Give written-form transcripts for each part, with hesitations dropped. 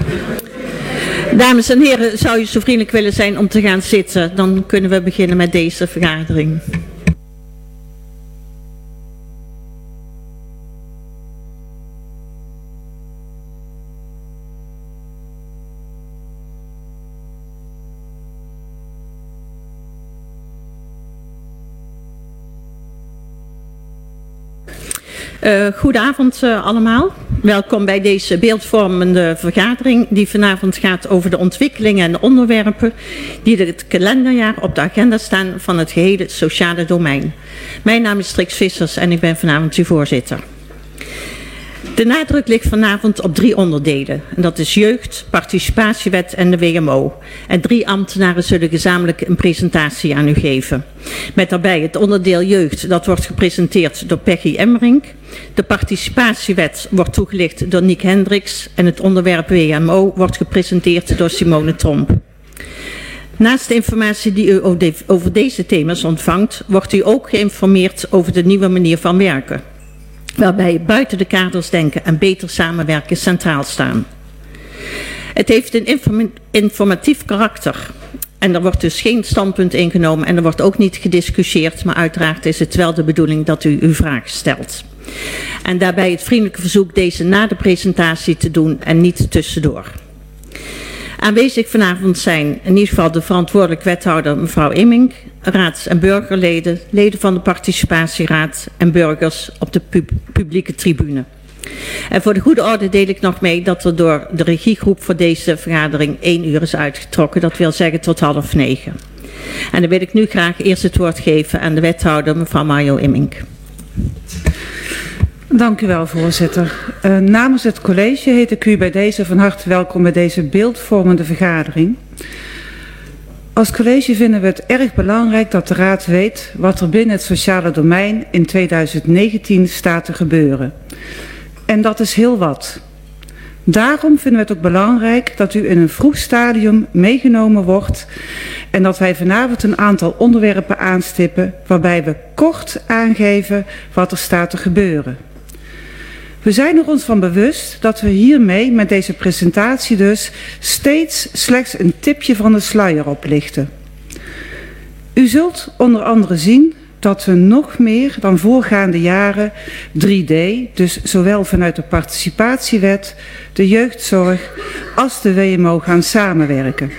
Dames en heren, zou u zo vriendelijk willen zijn om te gaan zitten? Dan kunnen we beginnen met deze vergadering. Goedenavond allemaal. Welkom bij deze beeldvormende vergadering die vanavond gaat over de ontwikkelingen en de onderwerpen die dit kalenderjaar op de agenda staan van het gehele sociale domein. Mijn naam is Trix Vissers en ik ben vanavond uw voorzitter. De nadruk ligt vanavond op 3 onderdelen. En dat is jeugd, participatiewet en de WMO. En 3 ambtenaren zullen gezamenlijk een presentatie aan u geven. Met daarbij het onderdeel jeugd, dat wordt gepresenteerd door Peggy Emmerink. De participatiewet wordt toegelicht door Niek Hendricks. En het onderwerp WMO wordt gepresenteerd door Simone Tromp. Naast de informatie die u over deze thema's ontvangt, wordt u ook geïnformeerd over de nieuwe manier van werken. Waarbij buiten de kaders denken en beter samenwerken centraal staan. Het heeft een informatief karakter. En er wordt dus geen standpunt ingenomen en er wordt ook niet gediscussieerd. Maar uiteraard is het wel de bedoeling dat u uw vraag stelt. En daarbij het vriendelijke verzoek deze na de presentatie te doen en niet tussendoor. Aanwezig vanavond zijn in ieder geval de verantwoordelijk wethouder mevrouw Immink, raads- en burgerleden, leden van de participatieraad en burgers op de publieke tribune. En voor de goede orde deel ik nog mee dat er door de regiegroep voor deze vergadering 1 uur is uitgetrokken. Dat wil zeggen tot 8:30. En dan wil ik nu graag eerst het woord geven aan de wethouder mevrouw Mario Immink. Dank u wel, voorzitter. Namens het college heet ik u bij deze van harte welkom bij deze beeldvormende vergadering. Als college vinden we het erg belangrijk dat de raad weet wat er binnen het sociale domein in 2019 staat te gebeuren. En dat is heel wat. Daarom vinden we het ook belangrijk dat u in een vroeg stadium meegenomen wordt en dat wij vanavond een aantal onderwerpen aanstippen waarbij we kort aangeven wat er staat te gebeuren. We zijn er ons van bewust dat we hiermee met deze presentatie dus steeds slechts een tipje van de sluier oplichten. U zult onder andere zien dat we nog meer dan voorgaande jaren 3D, dus zowel vanuit de participatiewet, de jeugdzorg als de WMO gaan samenwerken.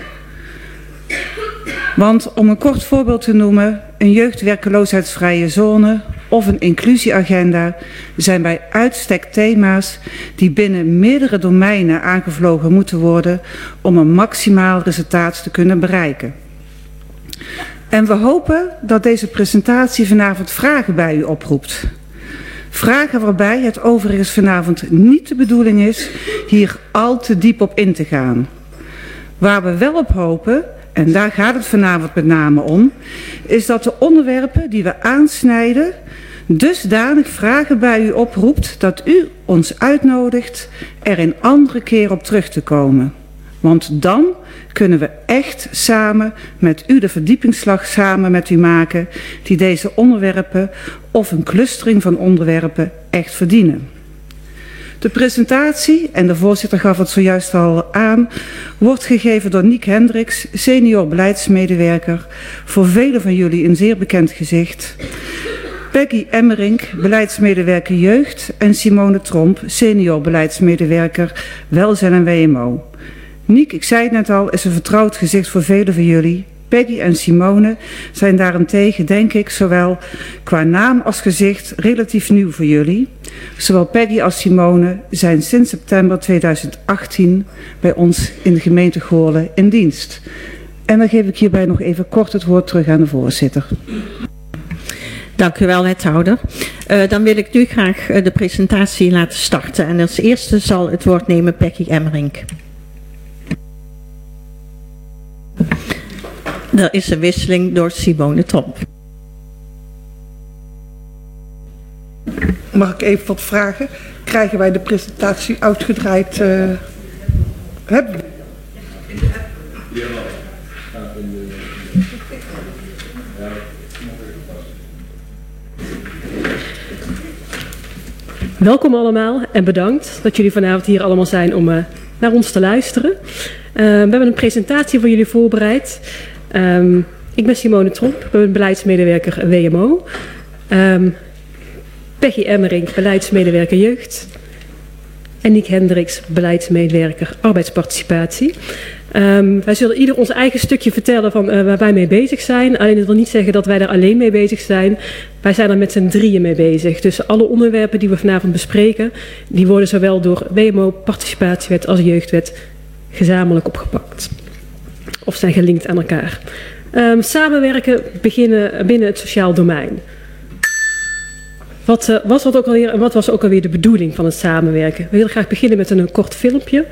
Want om een kort voorbeeld te noemen, een jeugdwerkeloosheidsvrije zone of een inclusieagenda zijn bij uitstek thema's die binnen meerdere domeinen aangevlogen moeten worden om een maximaal resultaat te kunnen bereiken. En we hopen dat deze presentatie vanavond vragen bij u oproept. Vragen waarbij het overigens vanavond niet de bedoeling is hier al te diep op in te gaan. Waar we wel op hopen, en daar gaat het vanavond met name om, is dat de onderwerpen die we aansnijden dusdanig vragen bij u oproept dat u ons uitnodigt er een andere keer op terug te komen. Want dan kunnen we echt samen met u de verdiepingsslag samen met u maken die deze onderwerpen of een clustering van onderwerpen echt verdienen. De presentatie, en de voorzitter gaf het zojuist al aan, wordt gegeven door Niek Hendricks, senior beleidsmedewerker, voor velen van jullie een zeer bekend gezicht. Peggy Emmerink, beleidsmedewerker jeugd en Simone Tromp, senior beleidsmedewerker welzijn en WMO. Niek, ik zei het net al, is een vertrouwd gezicht voor velen van jullie. Peggy en Simone zijn daarentegen, denk ik, zowel qua naam als gezicht relatief nieuw voor jullie. Zowel Peggy als Simone zijn sinds september 2018 bij ons in de gemeente Goorlen in dienst. En dan geef ik hierbij nog even kort het woord terug aan de voorzitter. Dank u wel, wethouder. Dan wil ik nu graag de presentatie laten starten. En als eerste zal het woord nemen Peggy Emmerink. Er is een wisseling door Simone Tromp. Mag ik even wat vragen? Krijgen wij de presentatie uitgedraaid? Hebben we? Welkom allemaal en bedankt dat jullie vanavond hier allemaal zijn om naar ons te luisteren. We hebben een presentatie voor jullie voorbereid. Ik ben Simone Tromp, ik ben beleidsmedewerker WMO. Peggy Emmerink, beleidsmedewerker jeugd. En Niek Hendricks, beleidsmedewerker arbeidsparticipatie. Wij zullen ieder ons eigen stukje vertellen van waar wij mee bezig zijn. Alleen dat wil niet zeggen dat wij daar alleen mee bezig zijn. Wij zijn er met z'n drieën mee bezig. Dus alle onderwerpen die we vanavond bespreken, die worden zowel door WMO, participatiewet als jeugdwet gezamenlijk opgepakt. Of zijn gelinkt aan elkaar. Samenwerken beginnen binnen het sociaal domein. Wat was ook alweer de bedoeling van het samenwerken? We willen graag beginnen met een kort filmpje.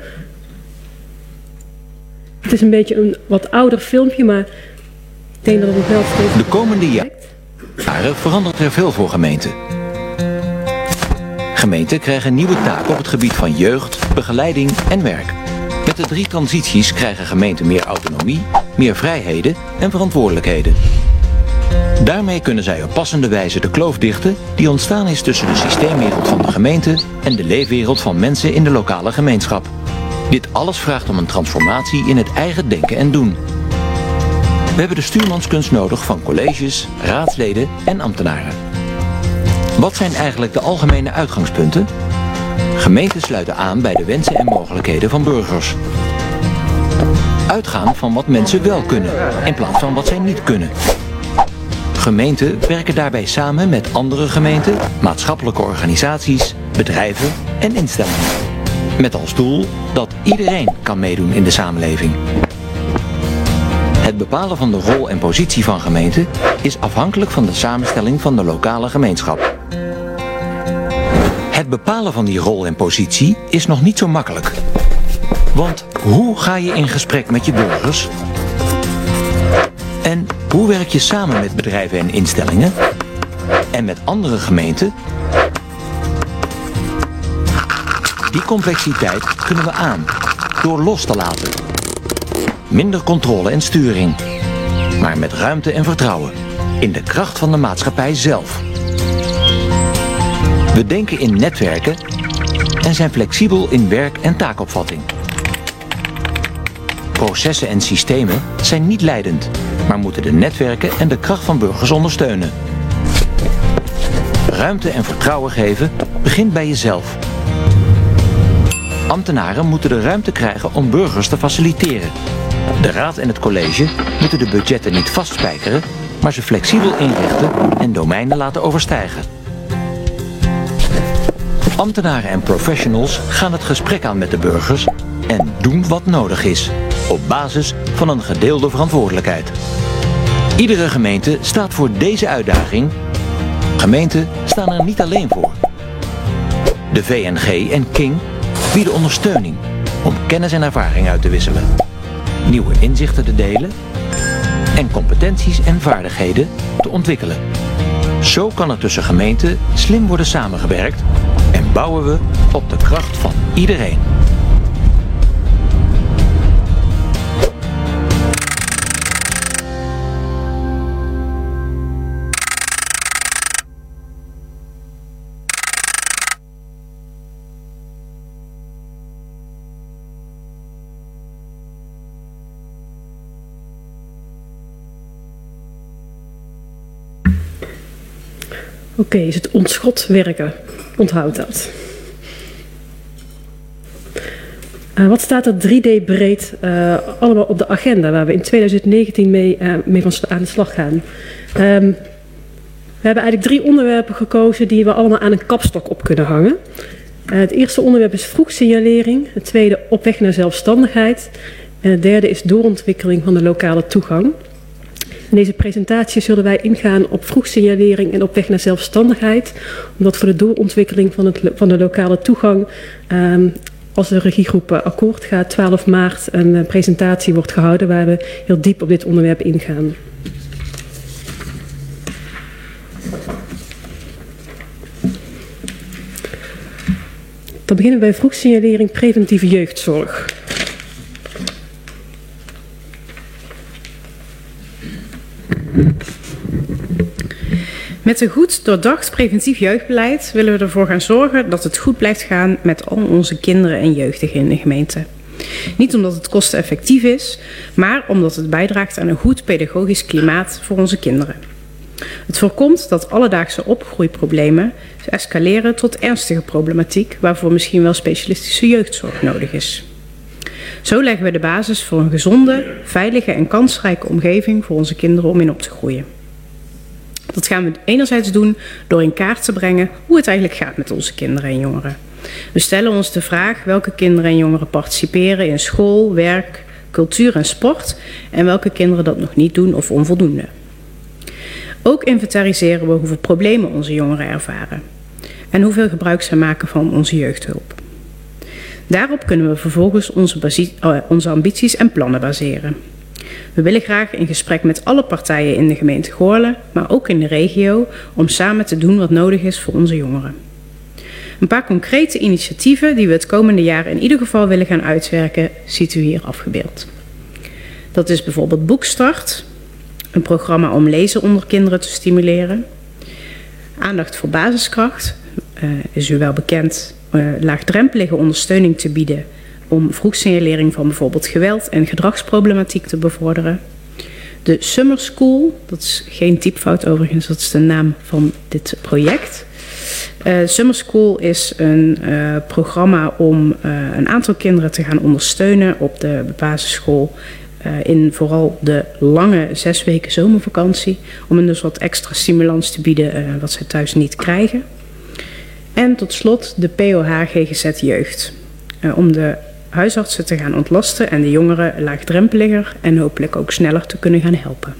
Het is een beetje een wat ouder filmpje, maar ik denk dat het nog wel steeds... De komende jaren verandert er veel voor gemeenten. Gemeenten krijgen nieuwe taken op het gebied van jeugd, begeleiding en werk. Met de 3 transities krijgen gemeenten meer autonomie, meer vrijheden en verantwoordelijkheden. Daarmee kunnen zij op passende wijze de kloof dichten die ontstaan is tussen de systeemwereld van de gemeente en de leefwereld van mensen in de lokale gemeenschap. Dit alles vraagt om een transformatie in het eigen denken en doen. We hebben de stuurmanskunst nodig van colleges, raadsleden en ambtenaren. Wat zijn eigenlijk de algemene uitgangspunten? Gemeenten sluiten aan bij de wensen en mogelijkheden van burgers. Uitgaan van wat mensen wel kunnen, in plaats van wat zij niet kunnen. Gemeenten werken daarbij samen met andere gemeenten, maatschappelijke organisaties, bedrijven en instellingen. Met als doel dat iedereen kan meedoen in de samenleving. Het bepalen van de rol en positie van gemeenten is afhankelijk van de samenstelling van de lokale gemeenschap. Het bepalen van die rol en positie is nog niet zo makkelijk. Want hoe ga je in gesprek met je burgers? En hoe werk je samen met bedrijven en instellingen? En met andere gemeenten? Die complexiteit kunnen we aan door los te laten. Minder controle en sturing, maar met ruimte en vertrouwen in de kracht van de maatschappij zelf. We denken in netwerken en zijn flexibel in werk- en taakopvatting. Processen en systemen zijn niet leidend, maar moeten de netwerken en de kracht van burgers ondersteunen. Ruimte en vertrouwen geven begint bij jezelf. Ambtenaren moeten de ruimte krijgen om burgers te faciliteren. De raad en het college moeten de budgetten niet vastspijkeren, maar ze flexibel inrichten en domeinen laten overstijgen. Ambtenaren en professionals gaan het gesprek aan met de burgers en doen wat nodig is, op basis van een gedeelde verantwoordelijkheid. Iedere gemeente staat voor deze uitdaging. Gemeenten staan er niet alleen voor. De VNG en King bieden ondersteuning om kennis en ervaring uit te wisselen, nieuwe inzichten te delen en competenties en vaardigheden te ontwikkelen. Zo kan er tussen gemeenten slim worden samengewerkt en bouwen we op de kracht van iedereen. Oké, is het ontschot werken. Onthoud dat. Wat staat er 3D breed allemaal op de agenda waar we in 2019 mee aan de slag gaan? We hebben eigenlijk 3 onderwerpen gekozen die we allemaal aan een kapstok op kunnen hangen. Het eerste onderwerp is vroegsignalering. Het tweede op weg naar zelfstandigheid. En het derde is doorontwikkeling van de lokale toegang. In deze presentatie zullen wij ingaan op vroegsignalering en op weg naar zelfstandigheid. Omdat voor de doorontwikkeling van de lokale toegang, als de regiegroep akkoord gaat, 12 maart een presentatie wordt gehouden waar we heel diep op dit onderwerp ingaan. Dan beginnen we bij vroegsignalering preventieve jeugdzorg. Met een goed doordacht preventief jeugdbeleid willen we ervoor gaan zorgen dat het goed blijft gaan met al onze kinderen en jeugdigen in de gemeente. Niet omdat het kosteneffectief is, maar omdat het bijdraagt aan een goed pedagogisch klimaat voor onze kinderen. Het voorkomt dat alledaagse opgroeiproblemen escaleren tot ernstige problematiek, waarvoor misschien wel specialistische jeugdzorg nodig is. Zo leggen we de basis voor een gezonde, veilige en kansrijke omgeving voor onze kinderen om in op te groeien. Dat gaan we enerzijds doen door in kaart te brengen hoe het eigenlijk gaat met onze kinderen en jongeren. We stellen ons de vraag welke kinderen en jongeren participeren in school, werk, cultuur en sport en welke kinderen dat nog niet doen of onvoldoende. Ook inventariseren we hoeveel problemen onze jongeren ervaren en hoeveel gebruik zij maken van onze jeugdhulp. Daarop kunnen we vervolgens onze ambities en plannen baseren. We willen graag in gesprek met alle partijen in de gemeente Goorle, maar ook in de regio, om samen te doen wat nodig is voor onze jongeren. Een paar concrete initiatieven die we het komende jaar in ieder geval willen gaan uitwerken, ziet u hier afgebeeld. Dat is bijvoorbeeld Boekstart, een programma om lezen onder kinderen te stimuleren. Aandacht voor basiskracht, is u wel bekend, laagdrempelige ondersteuning te bieden om vroegsignalering van bijvoorbeeld geweld en gedragsproblematiek te bevorderen. De Summer School, dat is geen typfout overigens, dat is de naam van dit project. Summer School is een programma om een aantal kinderen te gaan ondersteunen op de basisschool in vooral de lange 6 weken zomervakantie, om hen dus wat extra stimulans te bieden wat zij thuis niet krijgen. En tot slot de POH GGZ Jeugd, om de huisartsen te gaan ontlasten en de jongeren laagdrempeliger en hopelijk ook sneller te kunnen gaan helpen.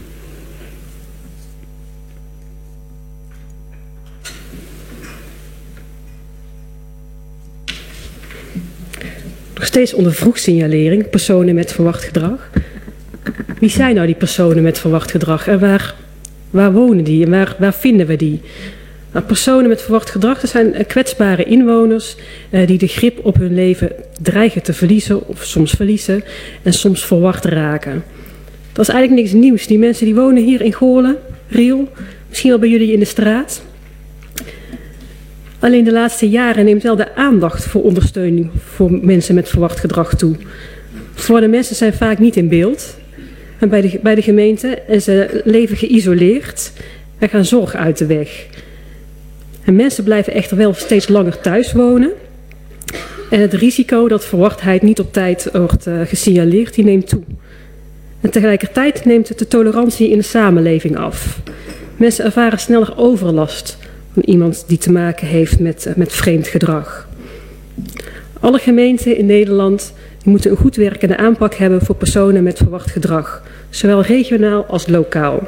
Nog steeds onder vroegsignalering, personen met verwacht gedrag. Wie zijn nou die personen met verwacht gedrag en waar wonen die en waar vinden we die? Nou, personen met verwacht gedrag, dat zijn kwetsbare inwoners die de grip op hun leven dreigen te verliezen of soms verliezen en soms verward raken. Dat is eigenlijk niks nieuws. Die mensen die wonen hier in Goorle, Riel, misschien wel bij jullie in de straat. Alleen de laatste jaren neemt wel de aandacht voor ondersteuning voor mensen met verwacht gedrag toe. Voor de mensen zijn vaak niet in beeld bij de gemeente en ze leven geïsoleerd en gaan zorg uit de weg. En mensen blijven echter wel steeds langer thuis wonen. En het risico dat verwachtheid niet op tijd wordt gesignaleerd, die neemt toe. En tegelijkertijd neemt de tolerantie in de samenleving af. Mensen ervaren sneller overlast van iemand die te maken heeft met vreemd gedrag. Alle gemeenten in Nederland die moeten een goed werkende aanpak hebben voor personen met verwacht gedrag. Zowel regionaal als lokaal.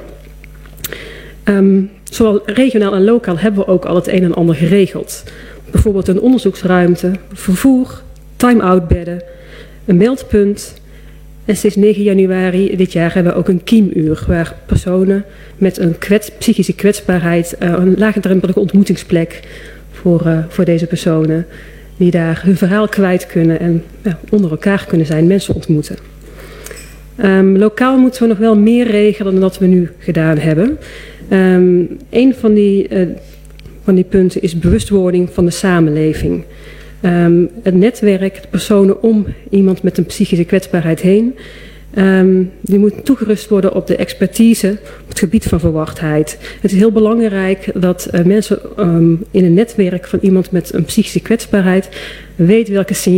Zowel regionaal en lokaal hebben we ook al het een en ander geregeld. Bijvoorbeeld een onderzoeksruimte, vervoer, time-out bedden, een meldpunt. En sinds 9 januari dit jaar hebben we ook een kiemuur, waar personen met een psychische kwetsbaarheid een laagdrempelige ontmoetingsplek voor deze personen, die daar hun verhaal kwijt kunnen en onder elkaar kunnen zijn, mensen ontmoeten. Lokaal moeten we nog wel meer regelen dan dat we nu gedaan hebben. Een van die punten is bewustwording van de samenleving. Het netwerk, de personen om iemand met een psychische kwetsbaarheid heen, die moet toegerust worden op de expertise op het gebied van verwachtheid. Het is heel belangrijk dat mensen in een netwerk van iemand met een psychische kwetsbaarheid weten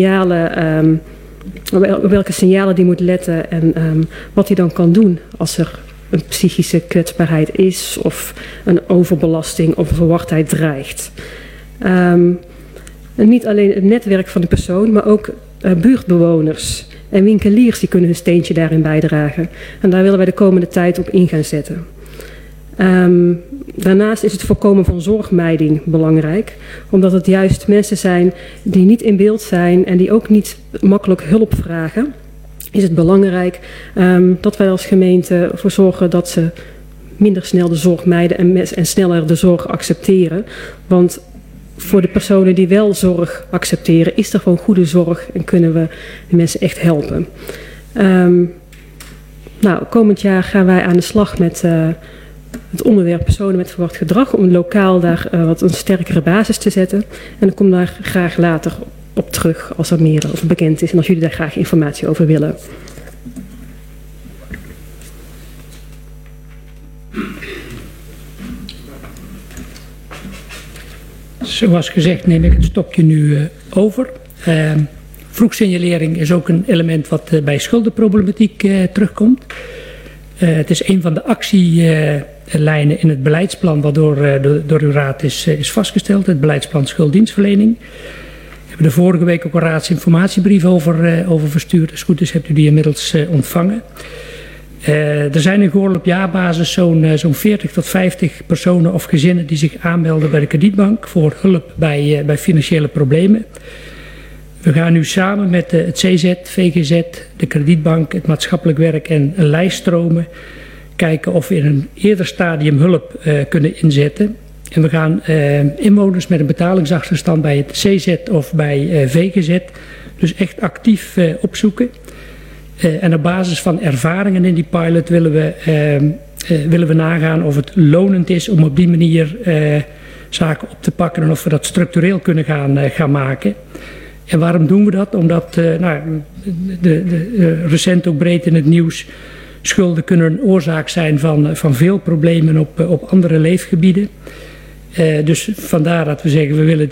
welke signalen die moet letten en wat hij dan kan doen als er een psychische kwetsbaarheid is of een overbelasting of een verwachtheid dreigt. En niet alleen het netwerk van de persoon, maar ook buurtbewoners en winkeliers die kunnen hun steentje daarin bijdragen. En daar willen wij de komende tijd op in gaan zetten. Daarnaast is het voorkomen van zorgmijding belangrijk, omdat het juist mensen zijn die niet in beeld zijn en die ook niet makkelijk hulp vragen. Is het belangrijk dat wij als gemeente ervoor zorgen dat ze minder snel de zorg mijden en sneller de zorg accepteren. Want voor de personen die wel zorg accepteren, is er gewoon goede zorg en kunnen we de mensen echt helpen. Komend jaar gaan wij aan de slag met het onderwerp personen met verwacht gedrag, om lokaal daar wat een sterkere basis te zetten. En ik kom daar graag later op terug als er meer over bekend is en als jullie daar graag informatie over willen. Zoals gezegd neem ik het stokje nu over. Vroegsignalering is ook een element wat bij schuldenproblematiek terugkomt. Het is een van de actielijnen in het beleidsplan waardoor door uw raad is vastgesteld. Het beleidsplan schulddienstverlening. We hebben de vorige week ook een raadsinformatiebrief over verstuurd. Als het goed is hebt u die inmiddels ontvangen. Er zijn in Goorlen op jaarbasis zo'n 40 tot 50 personen of gezinnen die zich aanmelden bij de kredietbank voor hulp bij financiële problemen. We gaan nu samen met het CZ, VGZ, de kredietbank, het maatschappelijk werk en een lijststromen kijken of we in een eerder stadium hulp kunnen inzetten. En we gaan inwoners met een betalingsachterstand bij het CZ of bij VGZ dus echt actief opzoeken. En op basis van ervaringen in die pilot willen we nagaan of het lonend is om op die manier zaken op te pakken en of we dat structureel kunnen gaan maken. En waarom doen we dat? Omdat recent ook breed in het nieuws schulden kunnen een oorzaak zijn van veel problemen op andere leefgebieden. Dus vandaar dat we zeggen we willen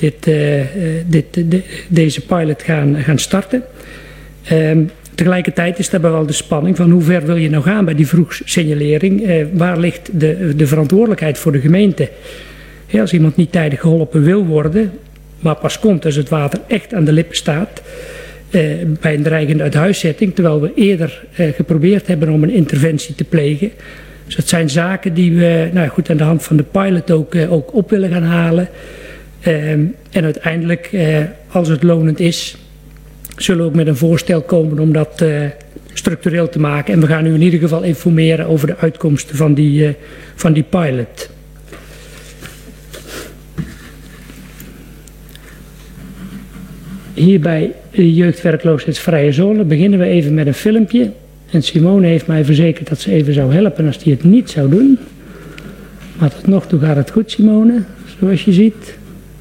deze pilot gaan starten. Tegelijkertijd is daarbij wel de spanning van hoe ver wil je nou gaan bij die vroegsignalering. Waar ligt de verantwoordelijkheid voor de gemeente? Ja, als iemand niet tijdig geholpen wil worden, maar pas komt als het water echt aan de lippen staat, bij een dreigende uithuiszetting, terwijl we eerder geprobeerd hebben om een interventie te plegen. Dus dat zijn zaken die we aan de hand van de pilot ook op willen gaan halen. En uiteindelijk, als het lonend is, zullen we ook met een voorstel komen om dat structureel te maken. En we gaan u in ieder geval informeren over de uitkomsten van die pilot. Hier bij de jeugdwerkloosheidsvrije zone beginnen we even met een filmpje. En Simone heeft mij verzekerd dat ze even zou helpen als die het niet zou doen. Maar tot nog toe gaat het goed, Simone, zoals je ziet.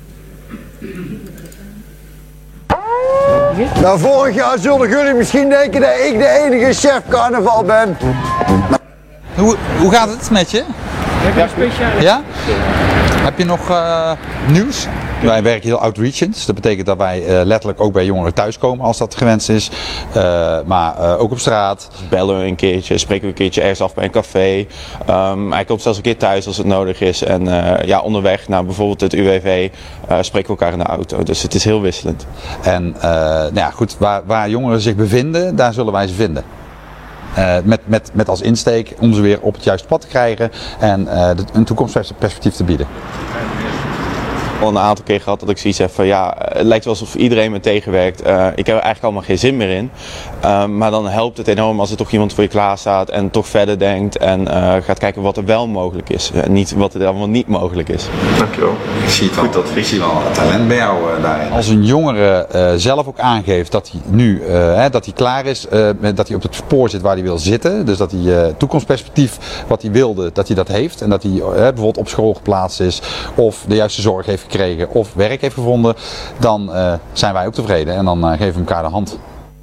Nou, vorig jaar zullen jullie misschien denken dat ik de enige chef carnaval ben. Hoe gaat het met je? Heb je een speciale? Ja? Heb je nog nieuws? Wij werken heel outreachend, dus dat betekent dat wij letterlijk ook bij jongeren thuiskomen als dat gewenst is. Maar ook op straat. Bellen we een keertje, spreken we een keertje ergens af bij een café. Hij komt zelfs een keer thuis als het nodig is. En onderweg naar bijvoorbeeld het UWV spreken we elkaar in de auto. Dus het is heel wisselend. En goed, waar jongeren zich bevinden, daar zullen wij ze vinden. Met als insteek om ze weer op het juiste pad te krijgen en een toekomstperspectief te bieden. Al een aantal keer gehad dat ik zoiets heb van het lijkt wel alsof iedereen me tegenwerkt. Ik heb er eigenlijk allemaal geen zin meer in. Maar dan helpt het enorm als er toch iemand voor je klaar staat en toch verder denkt en gaat kijken wat er wel mogelijk is. En niet wat er allemaal niet mogelijk is. Dankjewel. Ik zie het goed dat zie wel talent bij jou daarin. Als een jongere zelf ook aangeeft dat hij nu dat hij klaar is, dat hij op het spoor zit waar hij wil zitten. Dus dat hij toekomstperspectief wat hij wilde, dat hij dat heeft. En dat hij bijvoorbeeld op school geplaatst is of de juiste zorg heeft gekregen of werk heeft gevonden, dan zijn wij ook tevreden en dan geven we elkaar de hand.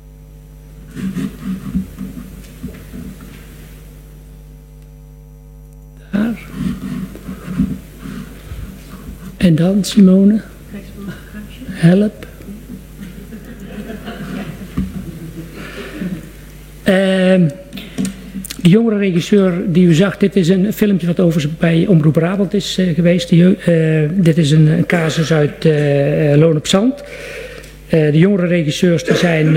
Daar. En dan Simone. Help. De jongerenregisseur die u zag, dit is een filmpje wat overigens bij Omroep Brabant is geweest. Dit is een casus uit Loon op Zand. De jongerenregisseurs die zijn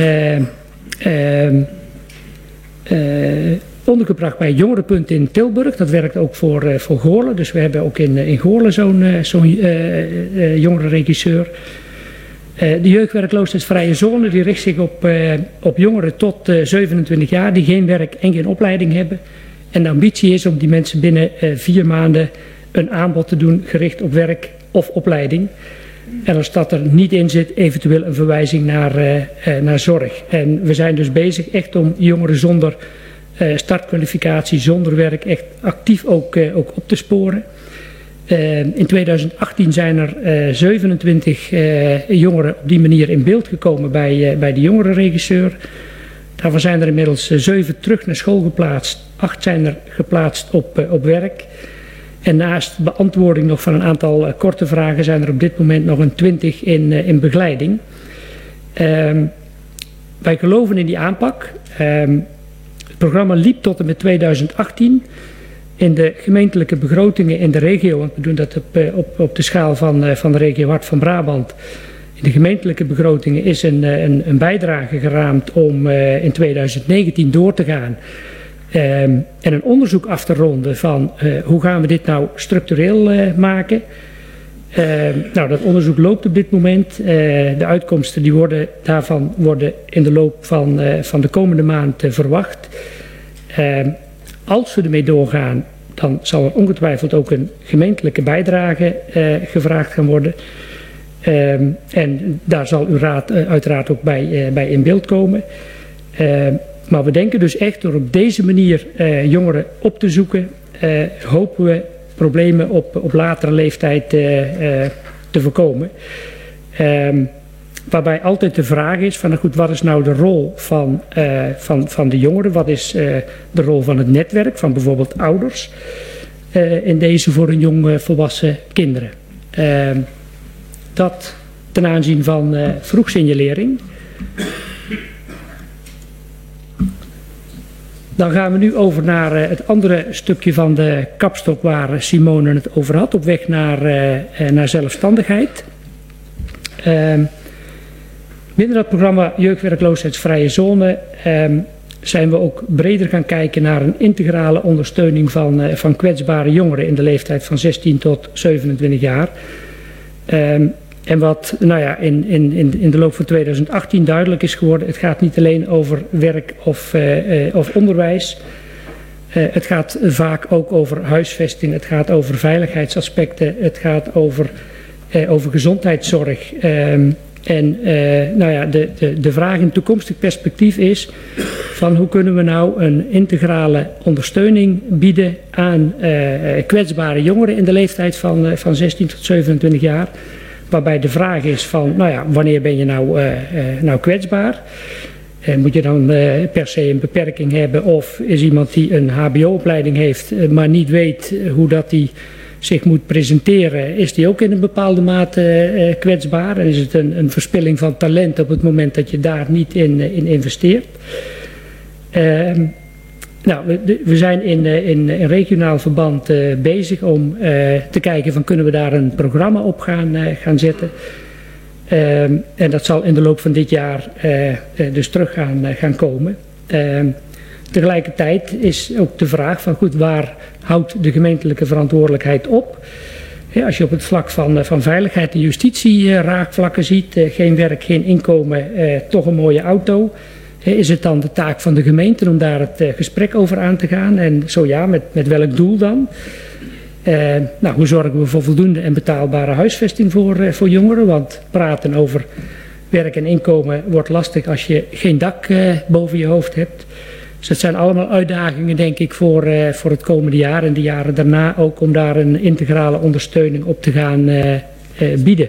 ondergebracht bij het Jongerenpunt in Tilburg. Dat werkt ook voor Goorlen. Dus we hebben ook in Goorlen zo'n jongerenregisseur. De jeugdwerkloosheidsvrije zone die richt zich op jongeren tot 27 jaar die geen werk en geen opleiding hebben. En de ambitie is om die mensen binnen 4 maanden een aanbod te doen gericht op werk of opleiding. En als dat er niet in zit, eventueel een verwijzing naar zorg. En we zijn dus bezig echt om jongeren zonder startkwalificatie, zonder werk echt actief ook op te sporen. In 2018 zijn er 27 jongeren op die manier in beeld gekomen bij de jongerenregisseur. Daarvan zijn er inmiddels 7 terug naar school geplaatst. 8 zijn er geplaatst op werk. En naast beantwoording nog van een aantal korte vragen zijn er op dit moment nog een 20 in begeleiding. Wij geloven in die aanpak. Het programma liep tot en met 2018. In de gemeentelijke begrotingen in de regio, want we doen dat op de schaal van de regio Hart van Brabant. In de gemeentelijke begrotingen is een bijdrage geraamd om in 2019 door te gaan. En een onderzoek af te ronden van hoe gaan we dit nou structureel maken. Dat onderzoek loopt op dit moment. De uitkomsten daarvan worden in de loop van de komende maand verwacht. Als we ermee doorgaan, dan zal er ongetwijfeld ook een gemeentelijke bijdrage gevraagd gaan worden. En daar zal uw raad uiteraard ook bij in beeld komen. Maar we denken dus echt door op deze manier jongeren op te zoeken, hopen we problemen op latere leeftijd te voorkomen. Waarbij altijd de vraag is van, goed, wat is nou de rol van de jongeren? Wat is de rol van het netwerk, van bijvoorbeeld ouders, in deze voor een jong volwassen kinderen? Dat ten aanzien van vroegsignalering. Dan gaan we nu over naar het andere stukje van de kapstok waar Simone het over had, op weg naar zelfstandigheid. Binnen dat programma Jeugdwerkloosheidsvrije Zone zijn we ook breder gaan kijken naar een integrale ondersteuning van kwetsbare jongeren in de leeftijd van 16 tot 27 jaar. En wat in de loop van 2018 duidelijk is geworden, het gaat niet alleen over werk of onderwijs. Het gaat vaak ook over huisvesting, het gaat over veiligheidsaspecten, het gaat over gezondheidszorg. De vraag in toekomstig perspectief is van hoe kunnen we nou een integrale ondersteuning bieden aan kwetsbare jongeren in de leeftijd van 16 tot 27 jaar. Waarbij de vraag is van, wanneer ben je nou kwetsbaar? Moet je dan per se een beperking hebben of is iemand die een hbo-opleiding heeft, maar niet weet hoe dat hij zich moet presenteren, is die ook in een bepaalde mate kwetsbaar? En is het een verspilling van talent op het moment dat je daar niet in investeert? We zijn in regionaal verband bezig om te kijken van kunnen we daar een programma op gaan zetten. En dat zal in de loop van dit jaar dus terug gaan komen. Tegelijkertijd is ook de vraag van goed, waar houdt de gemeentelijke verantwoordelijkheid op? Als je op het vlak van veiligheid en justitie raakvlakken ziet, geen werk, geen inkomen, toch een mooie auto. Is het dan de taak van de gemeente om daar het gesprek over aan te gaan? En zo ja, met welk doel dan? Hoe zorgen we voor voldoende en betaalbare huisvesting voor jongeren? Want praten over werk en inkomen wordt lastig als je geen dak boven je hoofd hebt. Dus dat zijn allemaal uitdagingen, denk ik, voor het komende jaar en de jaren daarna ook om daar een integrale ondersteuning op te gaan bieden.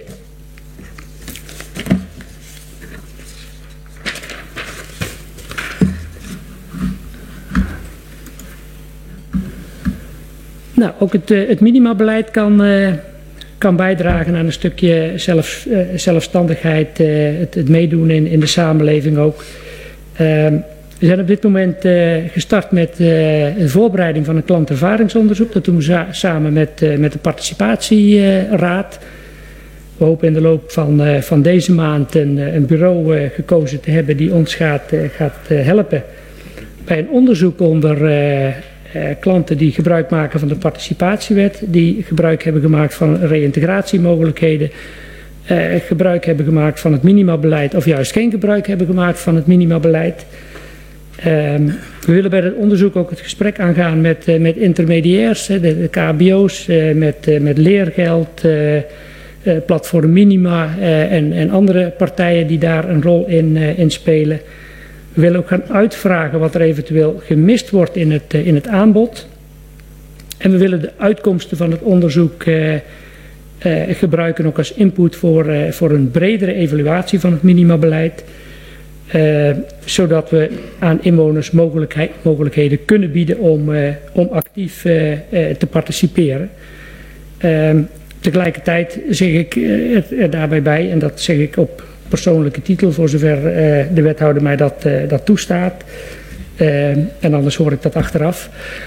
Ook het minimabeleid kan bijdragen aan een stukje zelfstandigheid, het meedoen in de samenleving ook. We zijn op dit moment gestart met de voorbereiding van een klantervaringsonderzoek. Dat doen we samen met de participatieraad. We hopen in de loop van deze maand een bureau gekozen te hebben die ons gaat helpen bij een onderzoek onder klanten die gebruik maken van de participatiewet, die gebruik hebben gemaakt van reïntegratiemogelijkheden, gebruik hebben gemaakt van het minimabeleid of juist geen gebruik hebben gemaakt van het minimabeleid. We willen bij het onderzoek ook het gesprek aangaan met intermediairs, de KBO's, met leergeld, platform Minima en andere partijen die daar een rol in spelen. We willen ook gaan uitvragen wat er eventueel gemist wordt in het aanbod. En we willen de uitkomsten van het onderzoek gebruiken ook als input voor een bredere evaluatie van het minimabeleid. Zodat we aan inwoners mogelijkheden kunnen bieden om actief te participeren. Tegelijkertijd zeg ik er daarbij bij, en dat zeg ik op persoonlijke titel voor zover de wethouder mij dat toestaat. En anders hoor ik dat achteraf.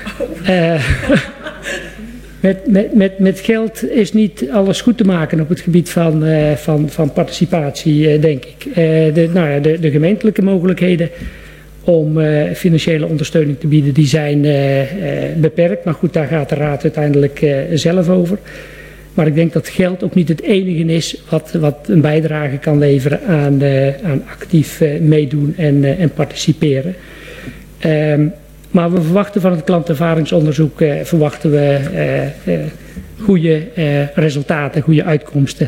Met geld is niet alles goed te maken op het gebied van participatie, denk ik. De gemeentelijke mogelijkheden om financiële ondersteuning te bieden, die zijn beperkt. Maar goed, daar gaat de raad uiteindelijk zelf over. Maar ik denk dat geld ook niet het enige is wat een bijdrage kan leveren aan actief meedoen en participeren. Maar we verwachten van het klantervaringsonderzoek goede resultaten, goede uitkomsten.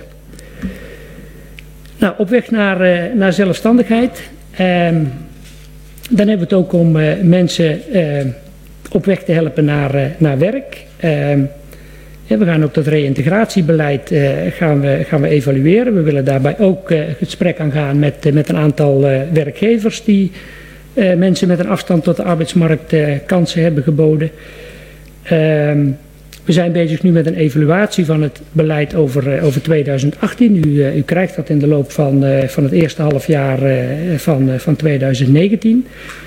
Nou, op weg naar zelfstandigheid. Dan hebben we het ook om mensen op weg te helpen naar werk. We gaan ook dat reïntegratiebeleid gaan we evalueren. We willen daarbij ook het gesprek aangaan met een aantal werkgevers die mensen met een afstand tot de arbeidsmarkt kansen hebben geboden. We zijn bezig nu met een evaluatie van het beleid over 2018. U krijgt dat in de loop van het eerste halfjaar van 2019.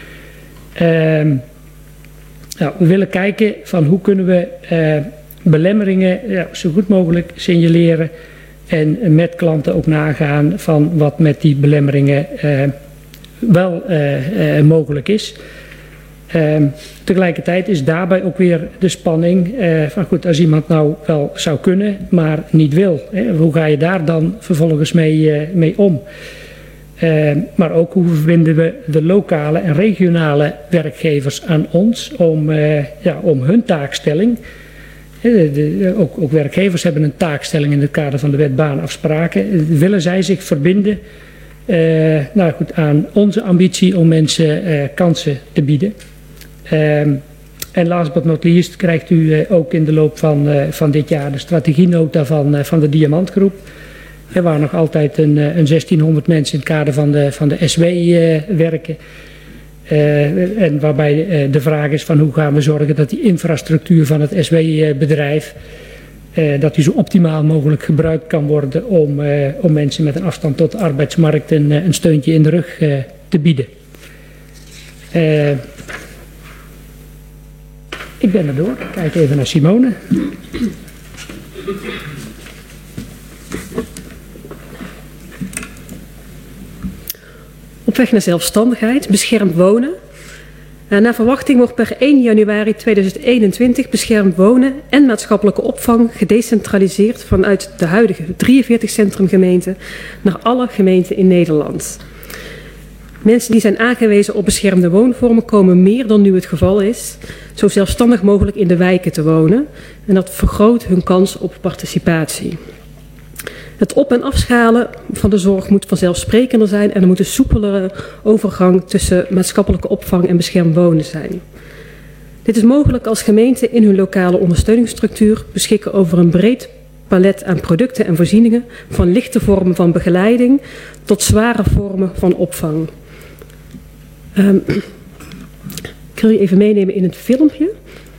We willen kijken van hoe kunnen we belemmeringen zo goed mogelijk signaleren en met klanten ook nagaan van wat met die belemmeringen wel mogelijk is. Tegelijkertijd is daarbij ook weer de spanning van goed, als iemand nou wel zou kunnen, maar niet wil. Hoe ga je daar dan vervolgens mee om? Maar ook hoe verbinden we de lokale en regionale werkgevers aan ons om hun taakstelling. Ook werkgevers hebben een taakstelling in het kader van de wet baanafspraken. Willen zij zich verbinden aan onze ambitie om mensen kansen te bieden. En last but not least krijgt u ook in de loop van dit jaar de strategienota van de Diamantgroep. Waar nog altijd een 1600 mensen in het kader van de SW werken. En waarbij de vraag is van hoe gaan we zorgen dat die infrastructuur van het SW-bedrijf dat die zo optimaal mogelijk gebruikt kan worden om mensen met een afstand tot de arbeidsmarkt een steuntje in de rug te bieden. Ik ben er door. Kijk even naar Simone. Op weg naar zelfstandigheid, beschermd wonen. Naar verwachting wordt per 1 januari 2021 beschermd wonen en maatschappelijke opvang gedecentraliseerd vanuit de huidige 43 centrumgemeenten naar alle gemeenten in Nederland. Mensen die zijn aangewezen op beschermde woonvormen komen meer dan nu het geval is, zo zelfstandig mogelijk in de wijken te wonen. En dat vergroot hun kans op participatie. Het op- en afschalen van de zorg moet vanzelfsprekender zijn en er moet een soepelere overgang tussen maatschappelijke opvang en beschermd wonen zijn. Dit is mogelijk als gemeenten in hun lokale ondersteuningsstructuur beschikken over een breed palet aan producten en voorzieningen, van lichte vormen van begeleiding tot zware vormen van opvang. Ik wil je even meenemen in het filmpje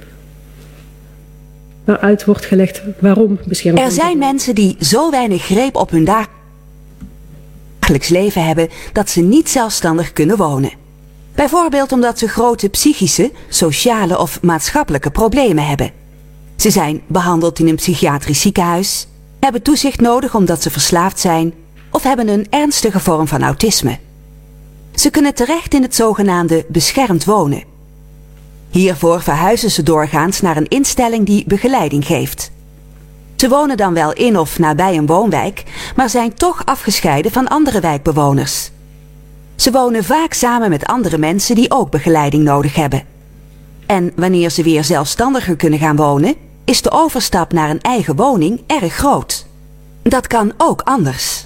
waaruit wordt gelegd waarom beschermd wonen. Er zijn mensen die zo weinig greep op hun dagelijks leven hebben dat ze niet zelfstandig kunnen wonen. Bijvoorbeeld omdat ze grote psychische, sociale of maatschappelijke problemen hebben. Ze zijn behandeld in een psychiatrisch ziekenhuis, hebben toezicht nodig omdat ze verslaafd zijn of hebben een ernstige vorm van autisme. Ze kunnen terecht in het zogenaamde beschermd wonen. Hiervoor verhuizen ze doorgaans naar een instelling die begeleiding geeft. Ze wonen dan wel in of nabij een woonwijk, maar zijn toch afgescheiden van andere wijkbewoners. Ze wonen vaak samen met andere mensen die ook begeleiding nodig hebben. En wanneer ze weer zelfstandiger kunnen gaan wonen, is de overstap naar een eigen woning erg groot. Dat kan ook anders.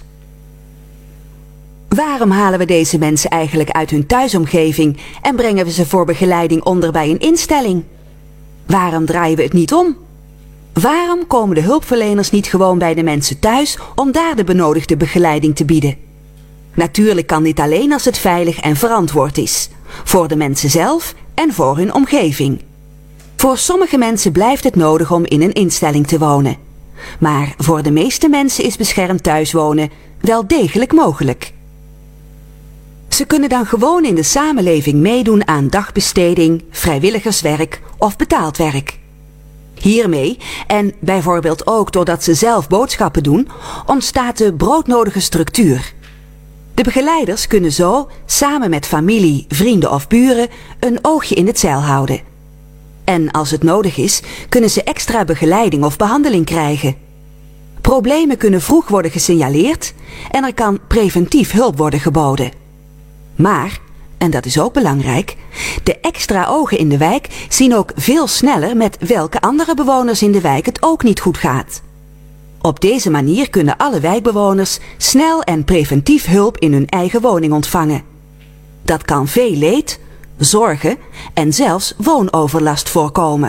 Waarom halen we deze mensen eigenlijk uit hun thuisomgeving en brengen we ze voor begeleiding onder bij een instelling? Waarom draaien we het niet om? Waarom komen de hulpverleners niet gewoon bij de mensen thuis om daar de benodigde begeleiding te bieden? Natuurlijk kan dit alleen als het veilig en verantwoord is. Voor de mensen zelf en voor hun omgeving. Voor sommige mensen blijft het nodig om in een instelling te wonen. Maar voor de meeste mensen is beschermd thuiswonen wel degelijk mogelijk. Ze kunnen dan gewoon in de samenleving meedoen aan dagbesteding, vrijwilligerswerk of betaald werk. Hiermee, en bijvoorbeeld ook doordat ze zelf boodschappen doen, ontstaat de broodnodige structuur. De begeleiders kunnen zo, samen met familie, vrienden of buren, een oogje in het zeil houden. En als het nodig is, kunnen ze extra begeleiding of behandeling krijgen. Problemen kunnen vroeg worden gesignaleerd en er kan preventief hulp worden geboden. Maar, en dat is ook belangrijk, de extra ogen in de wijk zien ook veel sneller met welke andere bewoners in de wijk het ook niet goed gaat. Op deze manier kunnen alle wijkbewoners snel en preventief hulp in hun eigen woning ontvangen. Dat kan veel leed, zorgen en zelfs woonoverlast voorkomen.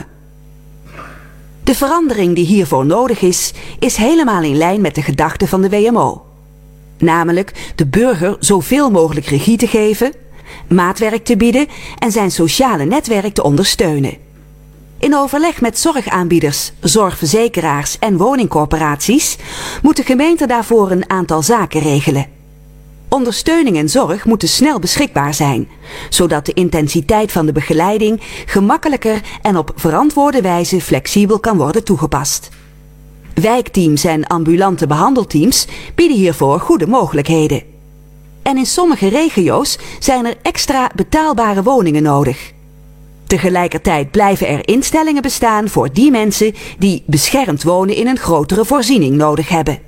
De verandering die hiervoor nodig is helemaal in lijn met de gedachte van de WMO. Namelijk de burger zoveel mogelijk regie te geven, maatwerk te bieden en zijn sociale netwerk te ondersteunen. In overleg met zorgaanbieders, zorgverzekeraars en woningcorporaties moet de gemeente daarvoor een aantal zaken regelen. Ondersteuning en zorg moeten snel beschikbaar zijn, zodat de intensiteit van de begeleiding gemakkelijker en op verantwoorde wijze flexibel kan worden toegepast. Wijkteams en ambulante behandelteams bieden hiervoor goede mogelijkheden. En in sommige regio's zijn er extra betaalbare woningen nodig. Tegelijkertijd blijven er instellingen bestaan voor die mensen die beschermd wonen in een grotere voorziening nodig hebben.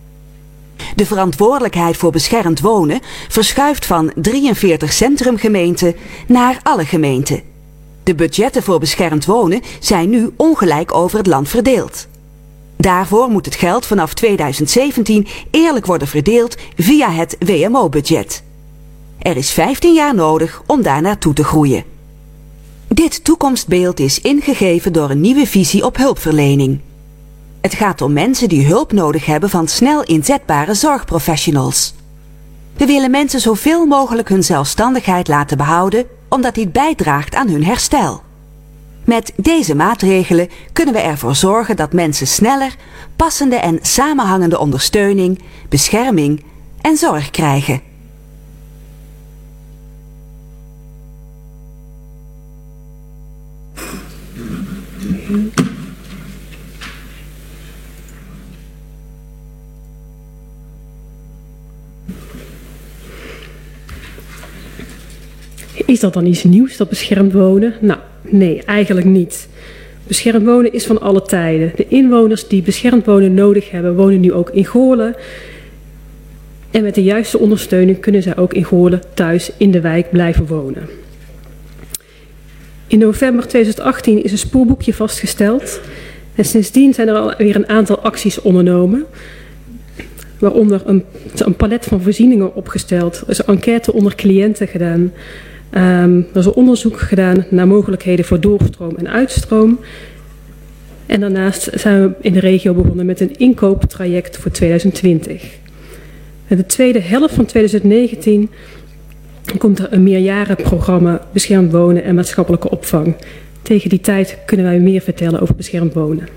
De verantwoordelijkheid voor beschermd wonen verschuift van 43 centrumgemeenten naar alle gemeenten. De budgetten voor beschermd wonen zijn nu ongelijk over het land verdeeld. Daarvoor moet het geld vanaf 2017 eerlijk worden verdeeld via het WMO-budget. Er is 15 jaar nodig om daar naartoe te groeien. Dit toekomstbeeld is ingegeven door een nieuwe visie op hulpverlening. Het gaat om mensen die hulp nodig hebben van snel inzetbare zorgprofessionals. We willen mensen zoveel mogelijk hun zelfstandigheid laten behouden, omdat dit bijdraagt aan hun herstel. Met deze maatregelen kunnen we ervoor zorgen dat mensen sneller, passende en samenhangende ondersteuning, bescherming en zorg krijgen. Is dat dan iets nieuws, dat beschermd wonen? Nou, nee, eigenlijk niet. Beschermd wonen is van alle tijden. De inwoners die beschermd wonen nodig hebben, wonen nu ook in Goorlen. En met de juiste ondersteuning kunnen zij ook in Goorlen thuis in de wijk blijven wonen. In november 2018 is een spoorboekje vastgesteld. En sindsdien zijn er alweer een aantal acties ondernomen. Waaronder een palet van voorzieningen opgesteld. Er is een enquête onder cliënten gedaan. Er is een onderzoek gedaan naar mogelijkheden voor doorstroom en uitstroom. En daarnaast zijn we in de regio begonnen met een inkooptraject voor 2020. In de tweede helft van 2019 komt er een meerjarenprogramma beschermd wonen en maatschappelijke opvang. Tegen die tijd kunnen wij meer vertellen over beschermd wonen.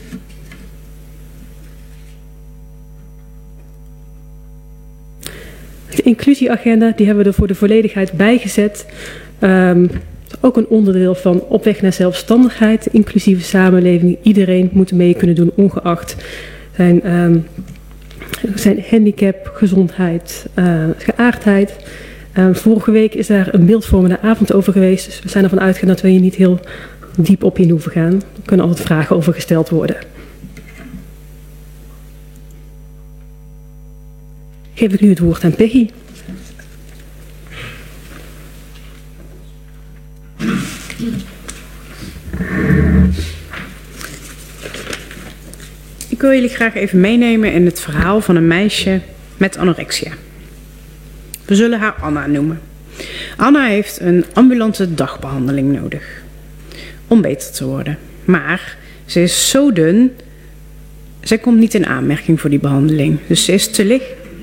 De inclusieagenda die hebben we er voor de volledigheid bijgezet. Ook een onderdeel van op weg naar zelfstandigheid, inclusieve samenleving. Iedereen moet mee kunnen doen, ongeacht zijn handicap, gezondheid, geaardheid. Vorige week is daar een beeldvormende avond over geweest. Dus we zijn ervan uitgegaan dat we hier niet heel diep op in hoeven gaan. Er kunnen altijd vragen over gesteld worden. Geef ik nu het woord aan Peggy. Ik wil jullie graag even meenemen in het verhaal van een meisje met anorexia. We zullen haar Anna noemen. Anna heeft een ambulante dagbehandeling nodig. om beter te worden. Maar ze is zo dun, zij komt niet in aanmerking voor die behandeling. Dus ze is te licht.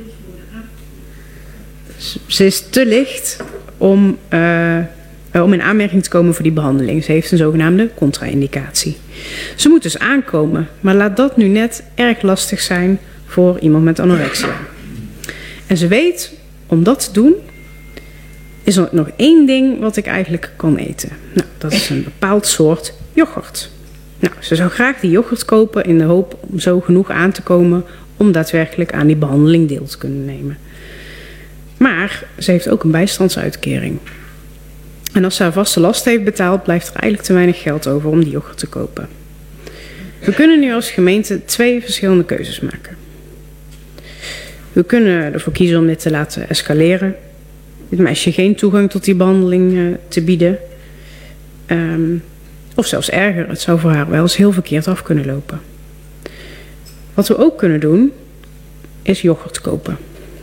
Ze is te licht om in aanmerking te komen voor die behandeling. Ze heeft een zogenaamde contra-indicatie. Ze moet dus aankomen, maar laat dat nu net erg lastig zijn voor iemand met anorexia. En ze weet, om dat te doen, is er nog één ding wat ik eigenlijk kan eten. Nou, dat is een bepaald soort yoghurt. Nou, ze zou graag die yoghurt kopen in de hoop om zo genoeg aan te komen om daadwerkelijk aan die behandeling deel te kunnen nemen. Maar ze heeft ook een bijstandsuitkering. En als ze haar vaste last heeft betaald, blijft er eigenlijk te weinig geld over om die yoghurt te kopen. We kunnen nu als gemeente 2 verschillende keuzes maken. We kunnen ervoor kiezen om dit te laten escaleren. Dit meisje geen toegang tot die behandeling te bieden. Of zelfs erger, het zou voor haar wel eens heel verkeerd af kunnen lopen. Wat we ook kunnen doen, is yoghurt kopen.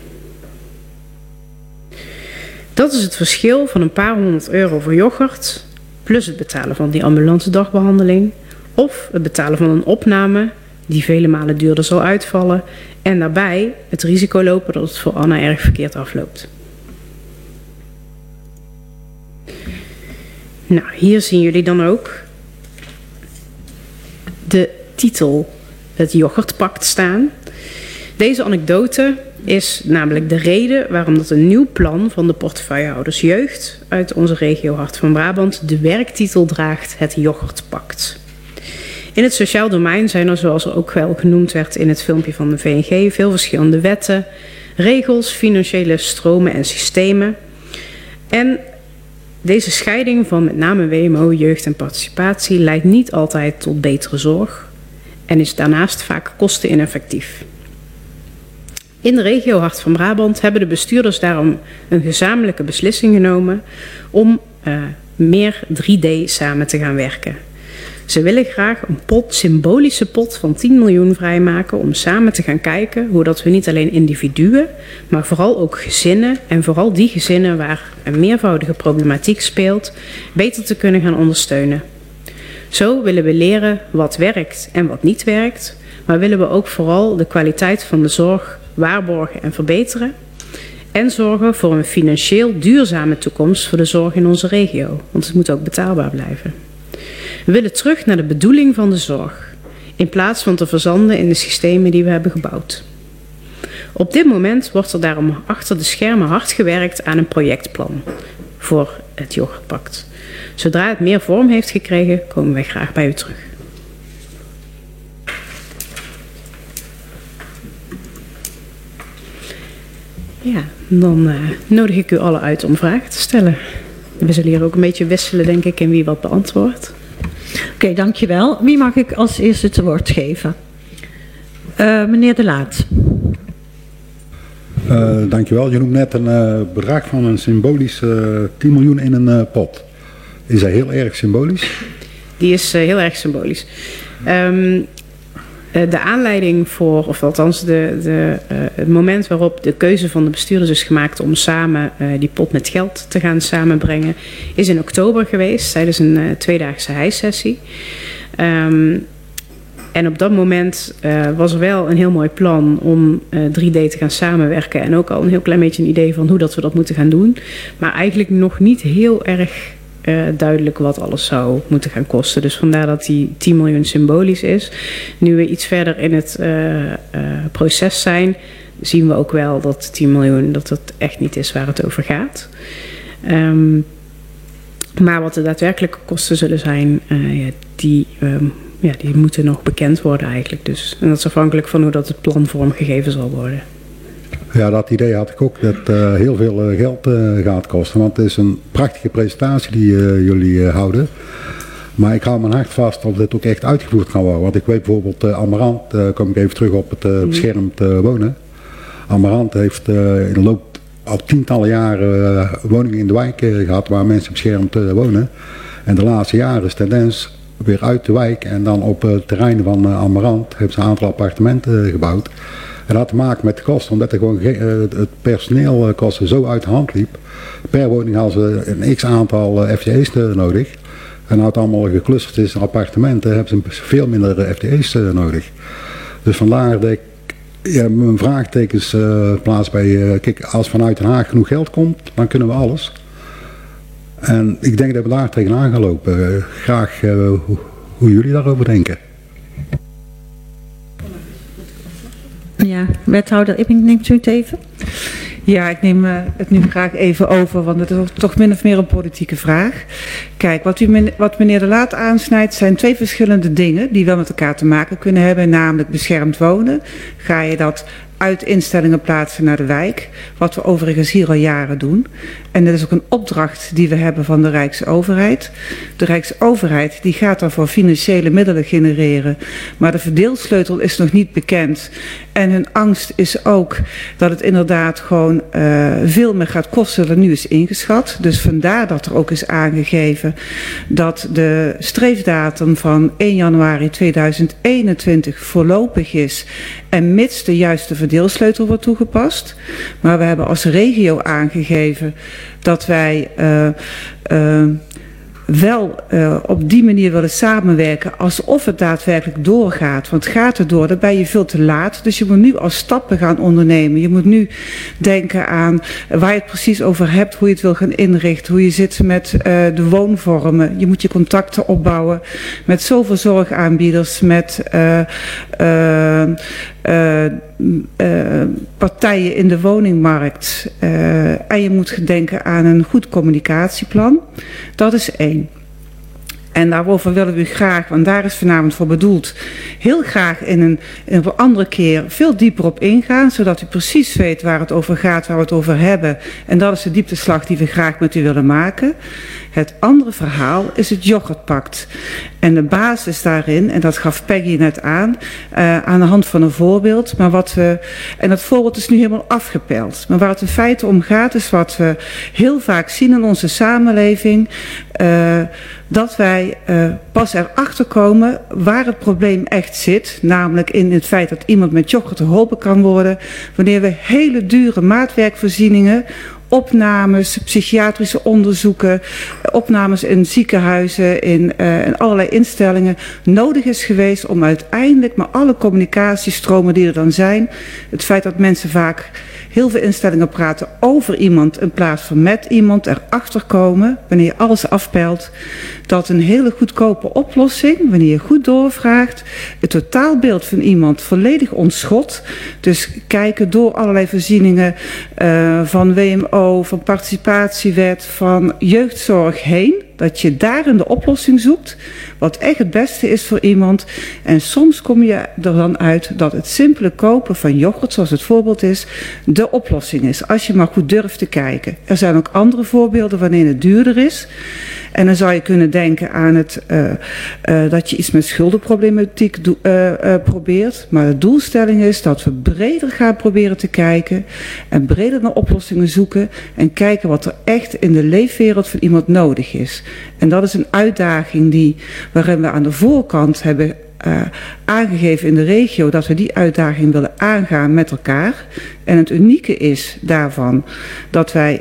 Dat is het verschil van een paar €100 voor yoghurt, plus het betalen van die ambulante dagbehandeling, of het betalen van een opname die vele malen duurder zal uitvallen en daarbij het risico lopen dat het voor Anna erg verkeerd afloopt. Nou, hier zien jullie dan ook de titel Het Yoghurtpact staan. Deze anekdote is namelijk de reden waarom dat een nieuw plan van de portefeuillehouders jeugd uit onze regio Hart van Brabant de werktitel draagt Het Yoghurtpact. In het sociaal domein zijn er, zoals er ook wel genoemd werd in het filmpje van de VNG, veel verschillende wetten, regels, financiële stromen en systemen. En deze scheiding van met name WMO, jeugd en participatie leidt niet altijd tot betere zorg en is daarnaast vaak kostenineffectief. In de regio Hart van Brabant hebben de bestuurders daarom een gezamenlijke beslissing genomen om meer 3D samen te gaan werken. Ze willen graag een symbolische pot van 10 miljoen vrijmaken om samen te gaan kijken hoe dat we niet alleen individuen, maar vooral ook gezinnen en vooral die gezinnen waar een meervoudige problematiek speelt, beter te kunnen gaan ondersteunen. Zo willen we leren wat werkt en wat niet werkt, maar willen we ook vooral de kwaliteit van de zorg waarborgen en verbeteren en zorgen voor een financieel duurzame toekomst voor de zorg in onze regio, want het moet ook betaalbaar blijven. We willen terug naar de bedoeling van de zorg, in plaats van te verzanden in de systemen die we hebben gebouwd. Op dit moment wordt er daarom achter de schermen hard gewerkt aan een projectplan voor het Yoghurtpact. Zodra het meer vorm heeft gekregen, komen wij graag bij u terug. Ja, dan nodig ik u allen uit om vragen te stellen. We zullen hier ook een beetje wisselen, denk ik, in wie wat beantwoordt. Oké, dankjewel. Wie mag ik als eerste te woord geven? Meneer De Laat. Dankjewel. Je noemt net een bedrag van een symbolisch 10 miljoen in een pot. Is dat heel erg symbolisch? Die is heel erg symbolisch. De aanleiding voor, of althans het moment waarop de keuze van de bestuurders is gemaakt om samen die pot met geld te gaan samenbrengen, is in oktober geweest tijdens een 2-daagse hijsessie. En op dat moment was er wel een heel mooi plan om 3D te gaan samenwerken en ook al een heel klein beetje een idee van hoe dat we dat moeten gaan doen. Maar eigenlijk nog niet heel erg duidelijk wat alles zou moeten gaan kosten. Dus vandaar dat die 10 miljoen symbolisch is. Nu we iets verder in het proces zijn, zien we ook wel dat 10 miljoen dat het echt niet is waar het over gaat. Maar wat de daadwerkelijke kosten zullen zijn, die moeten nog bekend worden eigenlijk. Dus. En dat is afhankelijk van hoe dat het plan vormgegeven zal worden. Ja, dat idee had ik ook, dat heel veel geld gaat kosten. Want het is een prachtige presentatie die jullie houden. Maar ik hou mijn hart vast dat dit ook echt uitgevoerd kan worden. Want ik weet bijvoorbeeld Amarant, kom ik even terug op het beschermd wonen. Amarant heeft in de loop al tientallen jaren woningen in de wijk gehad waar mensen beschermd wonen. En de laatste jaren is tendens weer uit de wijk en dan op het terrein van Amarant heeft ze een aantal appartementen gebouwd. En dat had te maken met de kosten, omdat er gewoon het personeelkosten zo uit de hand liep. Per woning hadden ze een x-aantal FTE's nodig. En als het allemaal geclusterd is in appartementen, hebben ze veel minder FTE's nodig. Dus vandaar dat ik mijn vraagtekens plaats bij, kijk, als vanuit Den Haag genoeg geld komt, dan kunnen we alles. En ik denk dat we daar tegenaan gaan lopen. Graag hoe jullie daarover denken. Ja, wethouder Ipping, neemt u het even? Ja, ik neem het nu graag even over, want het is toch min of meer een politieke vraag. Kijk, wat meneer De Laat aansnijdt zijn twee verschillende dingen die wel met elkaar te maken kunnen hebben, namelijk beschermd wonen. Ga je dat uit instellingen plaatsen naar de wijk, wat we overigens hier al jaren doen. En dat is ook een opdracht die we hebben van de Rijksoverheid. De Rijksoverheid die gaat daarvoor financiële middelen genereren, maar de verdeelsleutel is nog niet bekend. En hun angst is ook dat het inderdaad gewoon veel meer gaat kosten dan nu is ingeschat. Dus vandaar dat er ook is aangegeven dat de streefdatum van 1 januari 2021 voorlopig is en mits de juiste verdeelsleutel wordt toegepast. Maar we hebben als regio aangegeven dat wij wel op die manier willen samenwerken alsof het daadwerkelijk doorgaat. Want gaat het door, dan ben je veel te laat. Dus je moet nu al stappen gaan ondernemen. Je moet nu denken aan waar je het precies over hebt, hoe je het wil gaan inrichten, hoe je zit met de woonvormen. Je moet je contacten opbouwen met zoveel zorgaanbieders, met partijen in de woningmarkt. En je moet denken aan een goed communicatieplan. Dat is 1. En daarover willen we u graag, want daar is vanavond voor bedoeld, heel graag in een andere keer veel dieper op ingaan, zodat u precies weet waar het over gaat, waar we het over hebben. En dat is de diepteslag die we graag met u willen maken. Het andere verhaal is het yoghurtpact. En de basis daarin, en dat gaf Peggy net aan de hand van een voorbeeld. Maar en dat voorbeeld is nu helemaal afgepeld. Maar waar het in feite om gaat, is wat we heel vaak zien in onze samenleving. Dat wij pas erachter komen waar het probleem echt zit. Namelijk in het feit dat iemand met yoghurt geholpen kan worden. Wanneer we hele dure maatwerkvoorzieningen, opnames, psychiatrische onderzoeken, opnames in ziekenhuizen, in allerlei instellingen nodig is geweest om uiteindelijk met alle communicatiestromen die er dan zijn, het feit dat mensen vaak heel veel instellingen praten over iemand in plaats van met iemand, erachter komen, wanneer je alles afpelt, dat een hele goedkope oplossing, wanneer je goed doorvraagt, het totaalbeeld van iemand volledig ontschot. Dus kijken door allerlei voorzieningen van WMO, van participatiewet, van jeugdzorg heen, dat je daarin de oplossing zoekt, wat echt het beste is voor iemand. En soms kom je er dan uit dat het simpele kopen van yoghurt, zoals het voorbeeld is, de oplossing is. Als je maar goed durft te kijken. Er zijn ook andere voorbeelden wanneer het duurder is. En dan zou je kunnen denken aan dat je iets met schuldenproblematiek probeert. Maar de doelstelling is dat we breder gaan proberen te kijken en breder naar oplossingen zoeken en kijken wat er echt in de leefwereld van iemand nodig is. En dat is een uitdaging waarin we aan de voorkant hebben aangegeven in de regio dat we die uitdaging willen aangaan met elkaar. En het unieke is daarvan dat wij